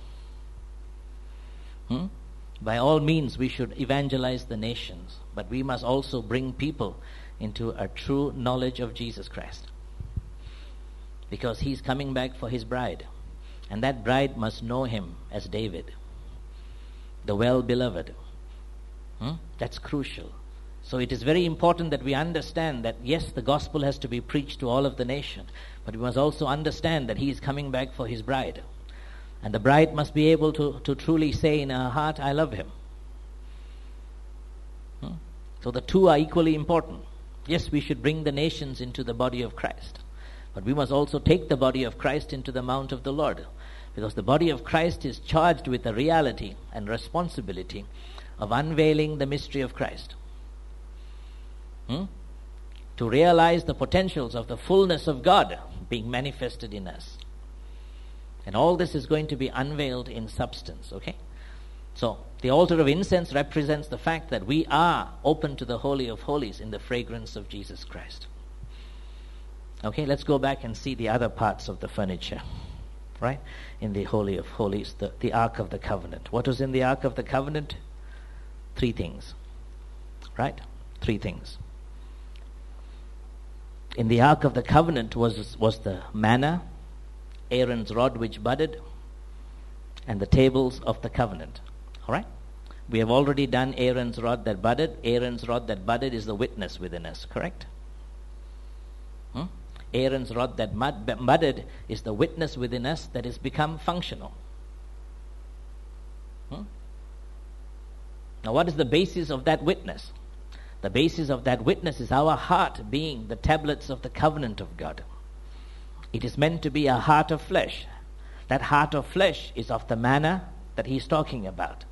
By all means, we should evangelize the nations, but we must also bring people into a true knowledge of Jesus Christ. Because he's coming back for his bride. And that bride must know him as David, the well-beloved. That's crucial. So it is very important that we understand that, yes, the gospel has to be preached to all of the nation, but we must also understand that he is coming back for his bride. And the bride must be able to truly say in her heart, I love him. So the two are equally important. Yes, we should bring the nations into the body of Christ, but we must also take the body of Christ into the mount of the Lord, because the body of Christ is charged with the reality and responsibility of unveiling the mystery of Christ. To realize the potentials of the fullness of God being manifested in us. And all this is going to be unveiled in substance, okay? So, the altar of incense represents the fact that we are open to the Holy of Holies in the fragrance of Jesus Christ. Okay, let's go back and see the other parts of the furniture, right? In the Holy of Holies, the Ark of the Covenant. What was in the Ark of the Covenant? 3 things, right? 3 things. In the Ark of the Covenant was the manna, Aaron's rod which budded, and the tables of the covenant. All right? We have already done Aaron's rod that budded. Aaron's rod that budded is the witness within us, correct? Aaron's rod that budded is the witness within us that has become functional. Now, what is the basis of that witness? The basis of that witness is our heart being the tablets of the covenant of God. It is meant to be a heart of flesh. That heart of flesh is of the manna that he's talking about.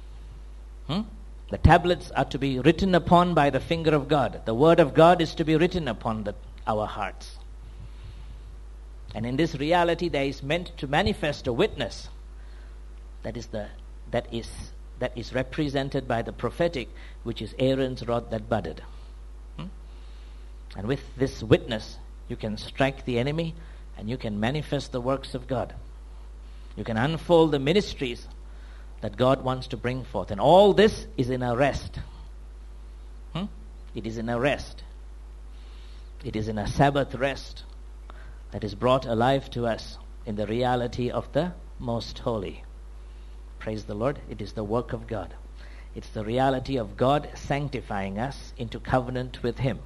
The tablets are to be written upon by the finger of God. The word of God is to be written upon our hearts. And in this reality, there is meant to manifest a witness that is represented by the prophetic, which is Aaron's rod that budded. And with this witness, you can strike the enemy and you can manifest the works of God. You can unfold the ministries that God wants to bring forth. And all this is in a rest. It is in a rest. It is in a Sabbath rest that is brought alive to us in the reality of the Most Holy. Praise the Lord. It is the work of God. It's the reality of God sanctifying us into covenant with Him.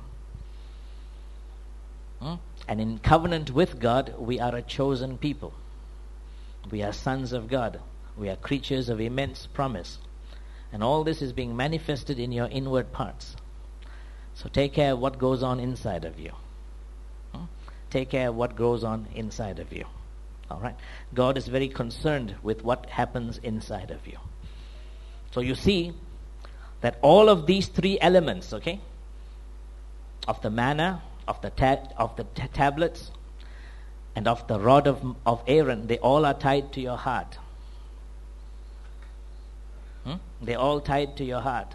And in covenant with God, we are a chosen people. We are sons of God. We are creatures of immense promise. And all this is being manifested in your inward parts. So take care of what goes on inside of you. Take care of what goes on inside of you. All right? God is very concerned with what happens inside of you. So you see that all of these 3 elements, okay, of the manna, of the tablets, and of the rod of Aaron, they all are tied to your heart. They're all tied to your heart.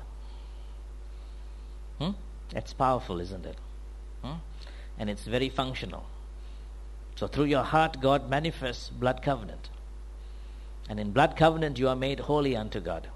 That's powerful, isn't it? And it's very functional. So through your heart, God manifests blood covenant. And in blood covenant, you are made holy unto God.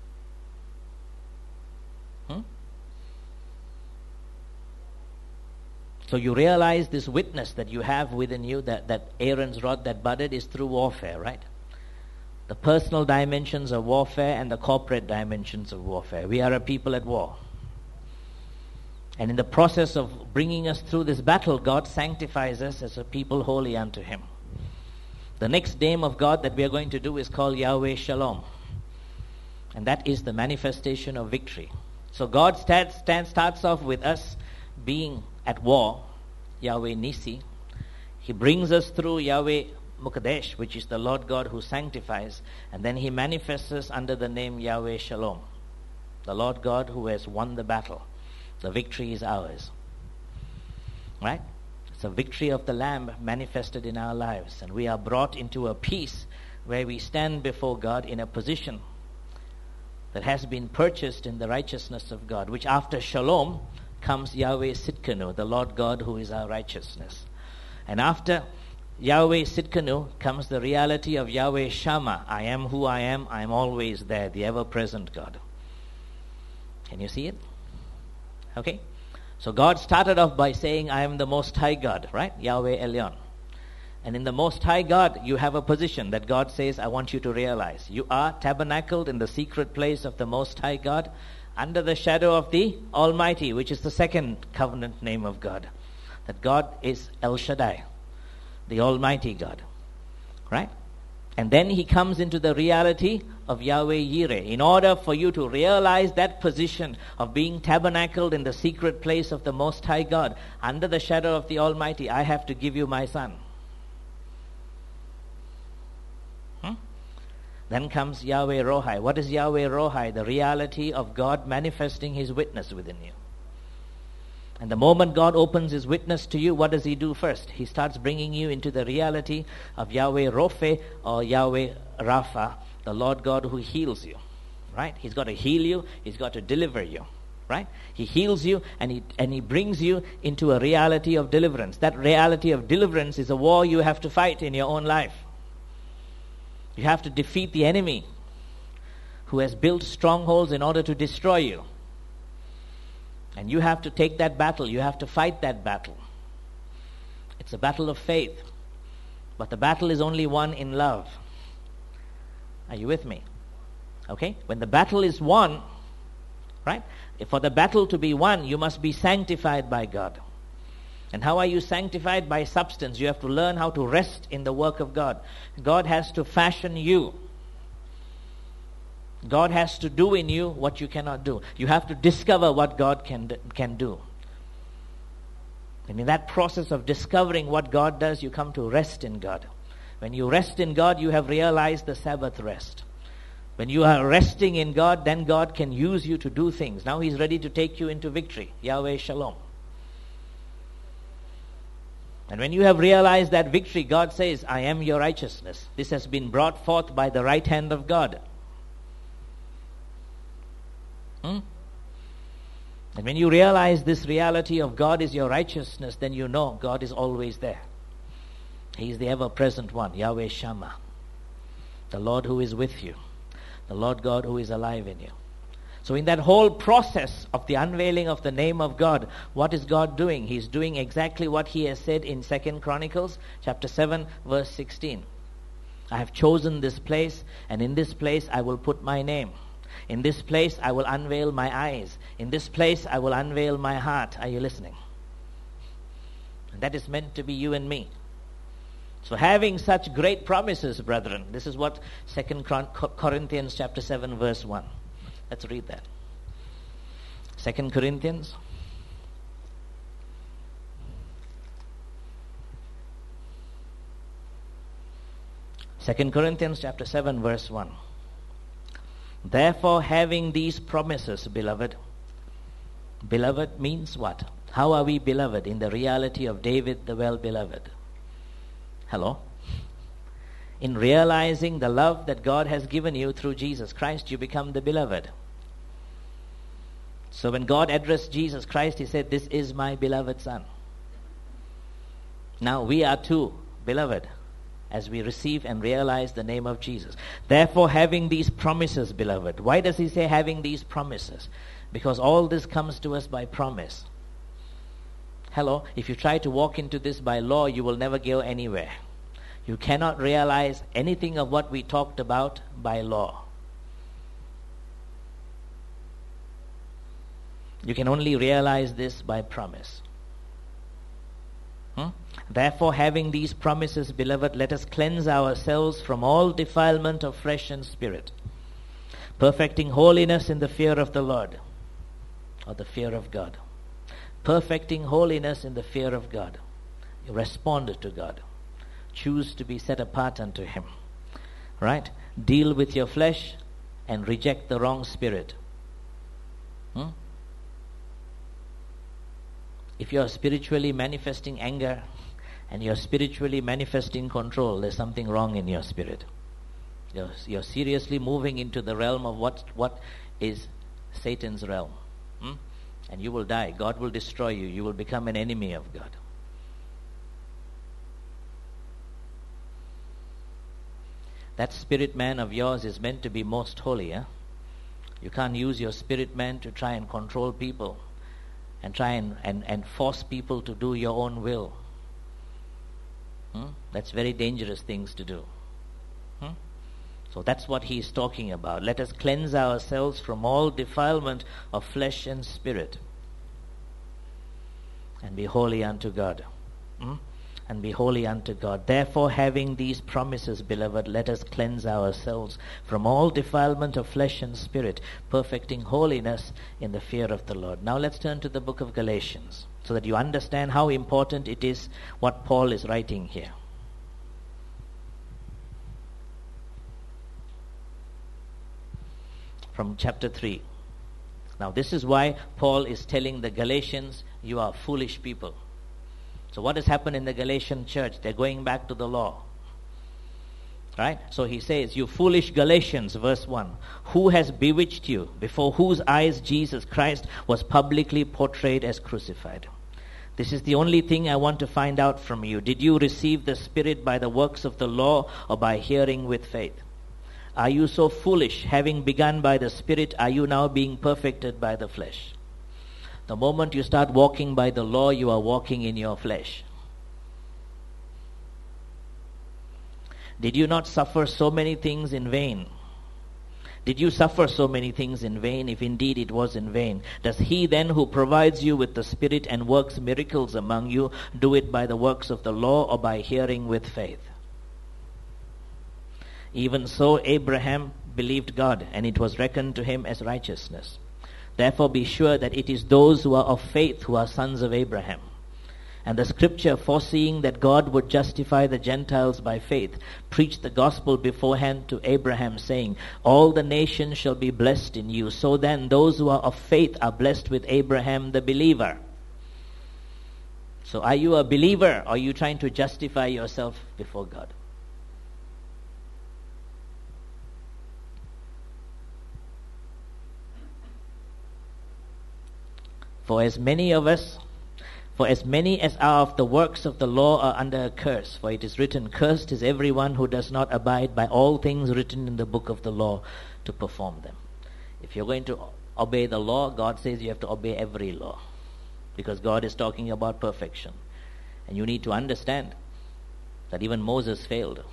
So you realize this witness that you have within you, that Aaron's rod that budded, is through warfare, right? The personal dimensions of warfare and the corporate dimensions of warfare. We are a people at war. And in the process of bringing us through this battle, God sanctifies us as a people holy unto Him. The next name of God that we are going to do is called Yahweh Shalom. And that is the manifestation of victory. So God starts off with us being at war, Yahweh Nisi. He brings us through Yahweh Mukadesh, which is the Lord God who sanctifies. And then He manifests us under the name Yahweh Shalom, the Lord God who has won the battle. The victory is ours. Right? It's a victory of the Lamb manifested in our lives. And we are brought into a peace where we stand before God in a position that has been purchased in the righteousness of God, which after Shalom comes Yahweh Sidkenu, the Lord God who is our righteousness. And after Yahweh Sidkenu comes the reality of Yahweh Shammah. I am who I am always there, the ever-present God. Can you see it? Okay? So God started off by saying, I am the Most High God, right? Yahweh Elyon. And in the Most High God, you have a position that God says, I want you to realize. You are tabernacled in the secret place of the Most High God, under the shadow of the Almighty, which is the second covenant name of God. That God is El Shaddai, the Almighty God. Right? And then he comes into the reality of Yahweh Yireh. In order for you to realize that position of being tabernacled in the secret place of the Most High God, under the shadow of the Almighty, I have to give you my Son. Then comes Yahweh Rohai. What is Yahweh Rohai? The reality of God manifesting His witness within you. And the moment God opens His witness to you, what does He do first? He starts bringing you into the reality of Yahweh Rophe or Yahweh Rapha, the Lord God who heals you. Right? He's got to heal you. He's got to deliver you. Right? He heals you and he brings you into a reality of deliverance. That reality of deliverance is a war you have to fight in your own life. You have to defeat the enemy who has built strongholds in order to destroy you. And you have to take that battle. You have to fight that battle. It's a battle of faith. But the battle is only won in love. Are you with me? Okay? When the battle is won, right? For the battle to be won, you must be sanctified by God. And how are you sanctified? By substance. You have to learn how to rest in the work of God. God has to fashion you. God has to do in you what you cannot do. You have to discover what God can do. And in that process of discovering what God does, you come to rest in God. When you rest in God, you have realized the Sabbath rest. When you are resting in God, then God can use you to do things. Now He's ready to take you into victory. Yahweh Shalom. And when you have realized that victory, God says, I am your righteousness. This has been brought forth by the right hand of God. And when you realize this reality of God is your righteousness, then you know God is always there. He is the ever-present one, Yahweh Shammah, the Lord who is with you, the Lord God who is alive in you. So in that whole process of the unveiling of the name of God, what is God doing? He's doing exactly what He has said in 2 Chronicles chapter 7 verse 16. I have chosen this place, and in this place I will put my name. In this place I will unveil my eyes. In this place I will unveil my heart. Are you listening? And that is meant to be you and me. So having such great promises, brethren, this is what 2 Corinthians chapter 7 verse 1. Let's read that. 2 Corinthians. Second Corinthians chapter 7 verse 1. Therefore, having these promises, beloved. Beloved means what? How are we beloved? In the reality of David the well-beloved. Hello? In realizing the love that God has given you through Jesus Christ, you become the beloved. So when God addressed Jesus Christ, He said, this is my beloved Son. Now we are too beloved as we receive and realize the name of Jesus. Therefore, having these promises, beloved. Why does He say having these promises? Because all this comes to us by promise. Hello? If you try to walk into this by law, you will never go anywhere. You cannot realize anything of what we talked about by law. You can only realize this by promise. Therefore, having these promises, beloved, let us cleanse ourselves from all defilement of flesh and spirit, perfecting holiness in the fear of the Lord, or the fear of God. Perfecting holiness in the fear of God. You respond to God. Choose to be set apart unto Him. Right? Deal with your flesh and reject the wrong spirit. If you are spiritually manifesting anger and you're spiritually manifesting control, there's something wrong in your spirit. You're seriously moving into the realm of what is Satan's realm. And you will die. God will destroy you. You will become an enemy of God. That spirit man of yours is meant to be most holy. You can't use your spirit man to try and control people and try and force people to do your own will. That's very dangerous things to do. So that's what he is talking about. Let us cleanse ourselves from all defilement of flesh and spirit and be holy unto God. and be holy unto God. Therefore, having these promises, beloved, let us cleanse ourselves from all defilement of flesh and spirit, perfecting holiness in the fear of the Lord. Now let's turn to the book of Galatians, so that you understand how important it is what Paul is writing here. From chapter 3. Now this is why Paul is telling the Galatians, you are foolish people. So what has happened in the Galatian church? They're going back to the law. Right? So he says, you foolish Galatians, verse 1, who has bewitched you, before whose eyes Jesus Christ was publicly portrayed as crucified? This is the only thing I want to find out from you. Did you receive the Spirit by the works of the law or by hearing with faith? Are you so foolish? Having begun by the Spirit, are you now being perfected by the flesh? The moment you start walking by the law, you are walking in your flesh. Did you not suffer so many things in vain? Did you suffer so many things in vain, if indeed it was in vain? Does he then who provides you with the Spirit and works miracles among you, do it by the works of the law or by hearing with faith? Even so, Abraham believed God, and it was reckoned to him as righteousness. Therefore be sure that it is those who are of faith who are sons of Abraham. And the scripture, foreseeing that God would justify the Gentiles by faith, preached the gospel beforehand to Abraham, saying, all the nations shall be blessed in you. So then those who are of faith are blessed with Abraham the believer. So are you a believer, or are you trying to justify yourself before God? For as many as are of the works of the law are under a curse. For it is written, cursed is everyone who does not abide by all things written in the book of the law to perform them. If you're going to obey the law, God says you have to obey every law, because God is talking about perfection. And you need to understand that even Moses failed.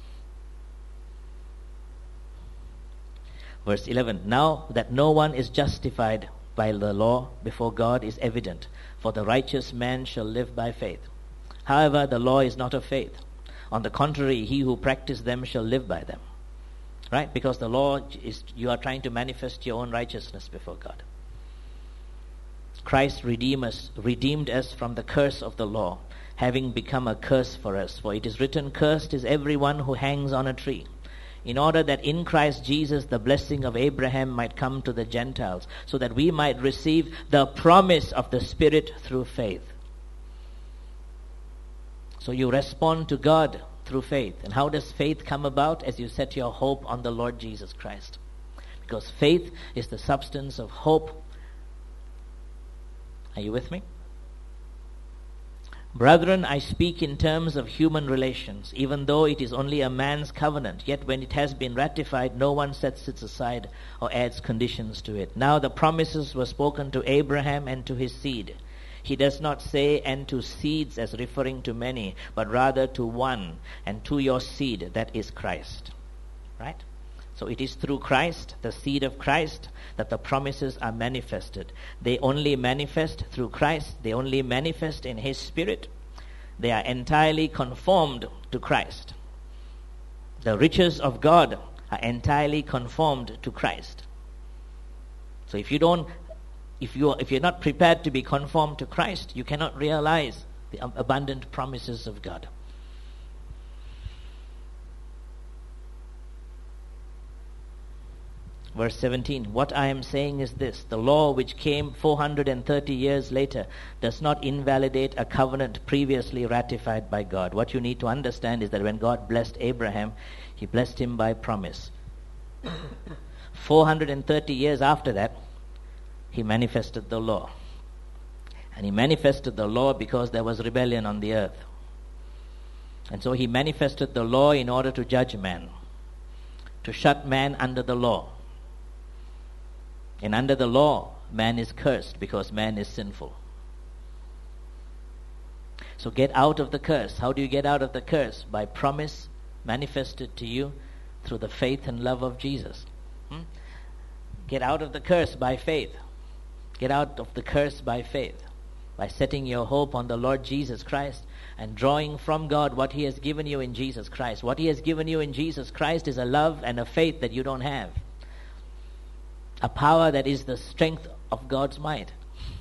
Verse 11, now that no one is justified by the law before God is evident, for the righteous man shall live by faith. However, the law is not of faith. On the contrary, he who practices them shall live by them. Right? Because the law is, you are trying to manifest your own righteousness before God. Christ redeemed us from the curse of the law, having become a curse for us. For it is written, cursed is everyone who hangs on a tree, in order that in Christ Jesus the blessing of Abraham might come to the Gentiles, so that we might receive the promise of the Spirit through faith. So you respond to God through faith. And how does faith come about? As you set your hope on the Lord Jesus Christ. Because faith is the substance of hope. Are you with me? Brethren, I speak in terms of human relations, even though it is only a man's covenant. Yet when it has been ratified, no one sets it aside or adds conditions to it. Now the promises were spoken to Abraham and to his seed. He does not say, and to seeds, as referring to many, but rather to one, and to your seed, that is Christ. Right? So it is through Christ, the seed of Christ, that the promises are manifested. They only manifest through Christ. They only manifest in His Spirit. They are entirely conformed to Christ. The riches of God are entirely conformed to Christ. So if you're not prepared to be conformed to Christ, you cannot realize the abundant promises of God. Verse 17, what I am saying is this: the law which came 430 years later does not invalidate a covenant previously ratified by God. What you need to understand is that when God blessed Abraham, He blessed him by promise. 430 years after that, He manifested the law. And He manifested the law because there was rebellion on the earth. And so He manifested the law in order to judge man, to shut man under the law. And under the law, man is cursed because man is sinful. So get out of the curse. How do you get out of the curse? By promise manifested to you through the faith and love of Jesus. Get out of the curse by faith. Get out of the curse by faith. by setting your hope on the Lord Jesus Christ and drawing from God what He has given you in Jesus Christ. What He has given you in Jesus Christ is a love and a faith that you don't have. A power that is the strength of God's might.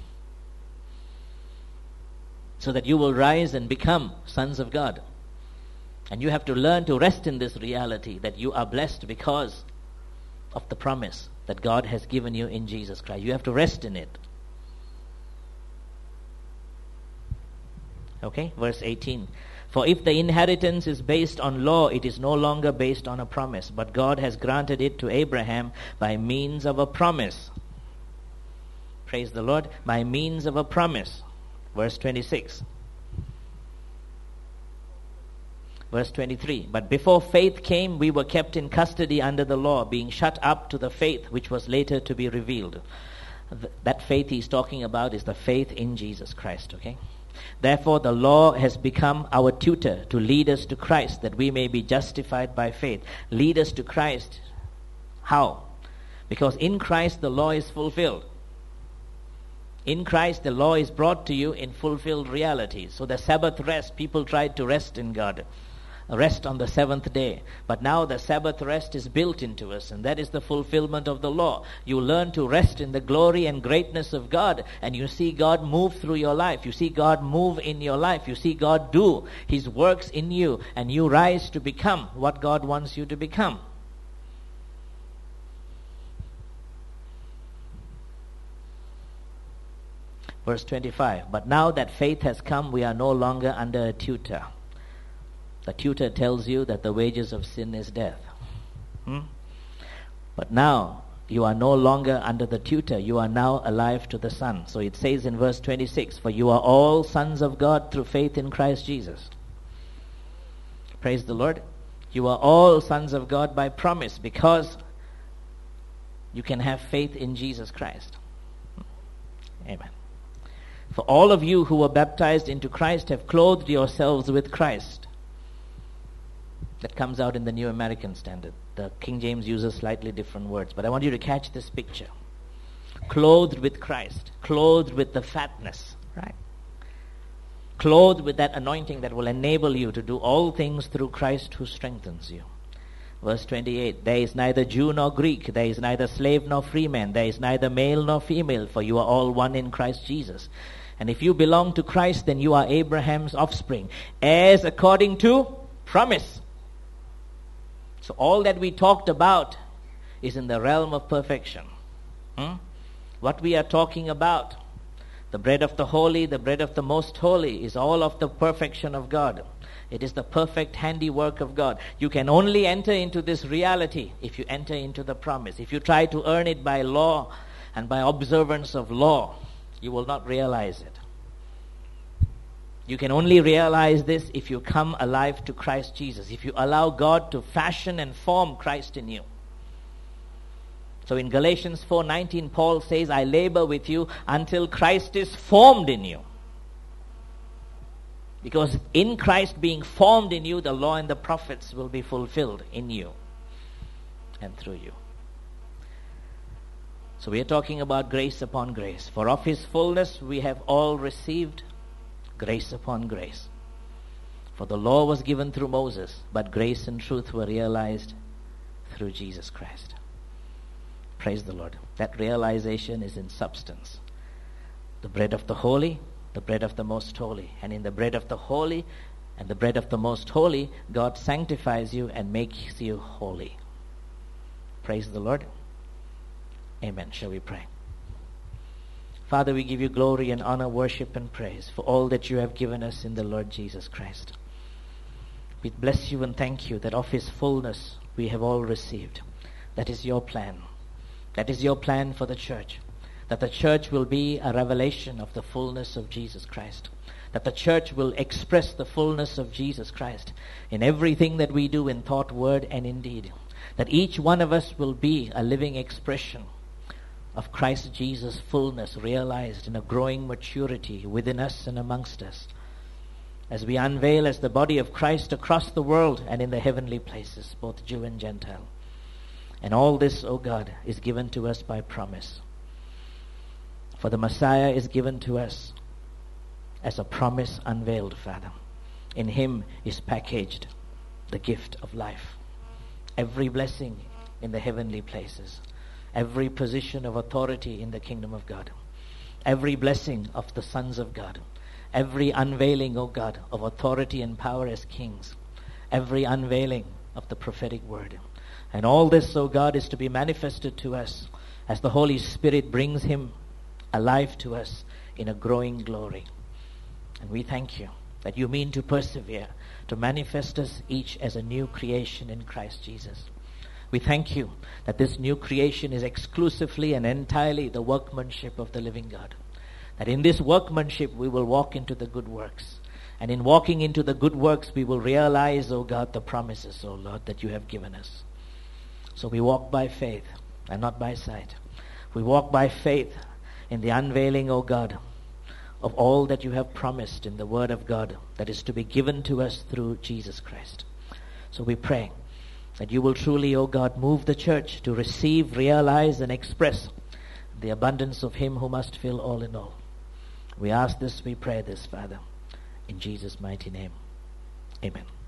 So that you will rise and become sons of God. And you have to learn to rest in this reality that you are blessed because of the promise that God has given you in Jesus Christ. You have to rest in it. Okay, verse 18. For if the inheritance is based on law, it is no longer based on a promise, but God has granted it to Abraham by means of a promise. Praise the Lord. By means of a promise. Verse 26. Verse 23. But before faith came, we were kept in custody under the law, being shut up to the faith which was later to be revealed. That faith he's talking about is the faith in Jesus Christ, okay? Therefore, the law has become our tutor to lead us to Christ, that we may be justified by faith. Lead us to Christ. How? Because in Christ the law is fulfilled. In Christ the law is brought to you in fulfilled reality. So the Sabbath rest, people tried to rest in God. Rest on the seventh day. But now the Sabbath rest is built into us, and that is the fulfillment of the law. You learn to rest in the glory and greatness of God, and you see God move through your life. You see God move in your life. You see God do His works in you, and you rise to become what God wants you to become. Verse 25. But now that faith has come, we are no longer under a tutor. The tutor tells you that the wages of sin is death. But now you are no longer under the tutor. You are now alive to the Son. So it says in verse 26, for you are all sons of God through faith in Christ Jesus. Praise the Lord. You are all sons of God by promise, because you can have faith in Jesus Christ. Amen. For all of you who were baptized into Christ have clothed yourselves with Christ. That comes out in the New American Standard. The King James uses slightly different words, but I want you to catch this picture. Clothed with Christ, clothed with the fatness, right? Clothed with that anointing that will enable you to do all things through Christ who strengthens you. Verse 28, there is neither Jew nor Greek, there is neither slave nor free man, there is neither male nor female, for you are all one in Christ Jesus. And if you belong to Christ, then you are Abraham's offspring, heirs according to promise. So all that we talked about is in the realm of perfection. What we are talking about, the bread of the holy, the bread of the most holy, is all of the perfection of God. It is the perfect handiwork of God. You can only enter into this reality if you enter into the promise. If you try to earn it by law and by observance of law, you will not realize it. You can only realize this if you come alive to Christ Jesus, if you allow God to fashion and form Christ in you. So in Galatians 4:19, Paul says, I labor with you until Christ is formed in you. Because in Christ being formed in you, the law and the prophets will be fulfilled in you and through you. So we are talking about grace upon grace. For of His fullness we have all received grace upon grace. For the law was given through Moses, but grace and truth were realized through Jesus Christ. Praise the Lord. That realization is in substance. The bread of the holy, the bread of the most holy. And in the bread of the holy and the bread of the most holy, God sanctifies you and makes you holy. Praise the Lord. Amen. Shall we pray? Father, we give you glory and honor, worship and praise for all that you have given us in the Lord Jesus Christ. We bless you and thank you that of His fullness we have all received. That is your plan. That is your plan for the church. That the church will be a revelation of the fullness of Jesus Christ. That the church will express the fullness of Jesus Christ in everything that we do in thought, word and in deed. That each one of us will be a living expression of Christ Jesus' fullness realized in a growing maturity within us and amongst us, as we unveil as the body of Christ across the world and in the heavenly places, both Jew and Gentile. And all this, O God, is given to us by promise. For the Messiah is given to us as a promise unveiled, Father. In him is packaged the gift of life. Every blessing in the heavenly places. Every position of authority in the kingdom of God. Every blessing of the sons of God. Every unveiling, O God, of authority and power as kings. Every unveiling of the prophetic word. And all this, O God, is to be manifested to us as the Holy Spirit brings him alive to us in a growing glory. And we thank you that you mean to persevere, to manifest us each as a new creation in Christ Jesus. We thank you that this new creation is exclusively and entirely the workmanship of the living God. That in this workmanship we will walk into the good works. And in walking into the good works we will realize, O God, the promises, O Lord, that you have given us. So we walk by faith and not by sight. We walk by faith in the unveiling, O God, of all that you have promised in the Word of God that is to be given to us through Jesus Christ. So we pray that you will truly, O God, move the church to receive, realize, and express the abundance of him who must fill all in all. We ask this, we pray this, Father, in Jesus' mighty name. Amen.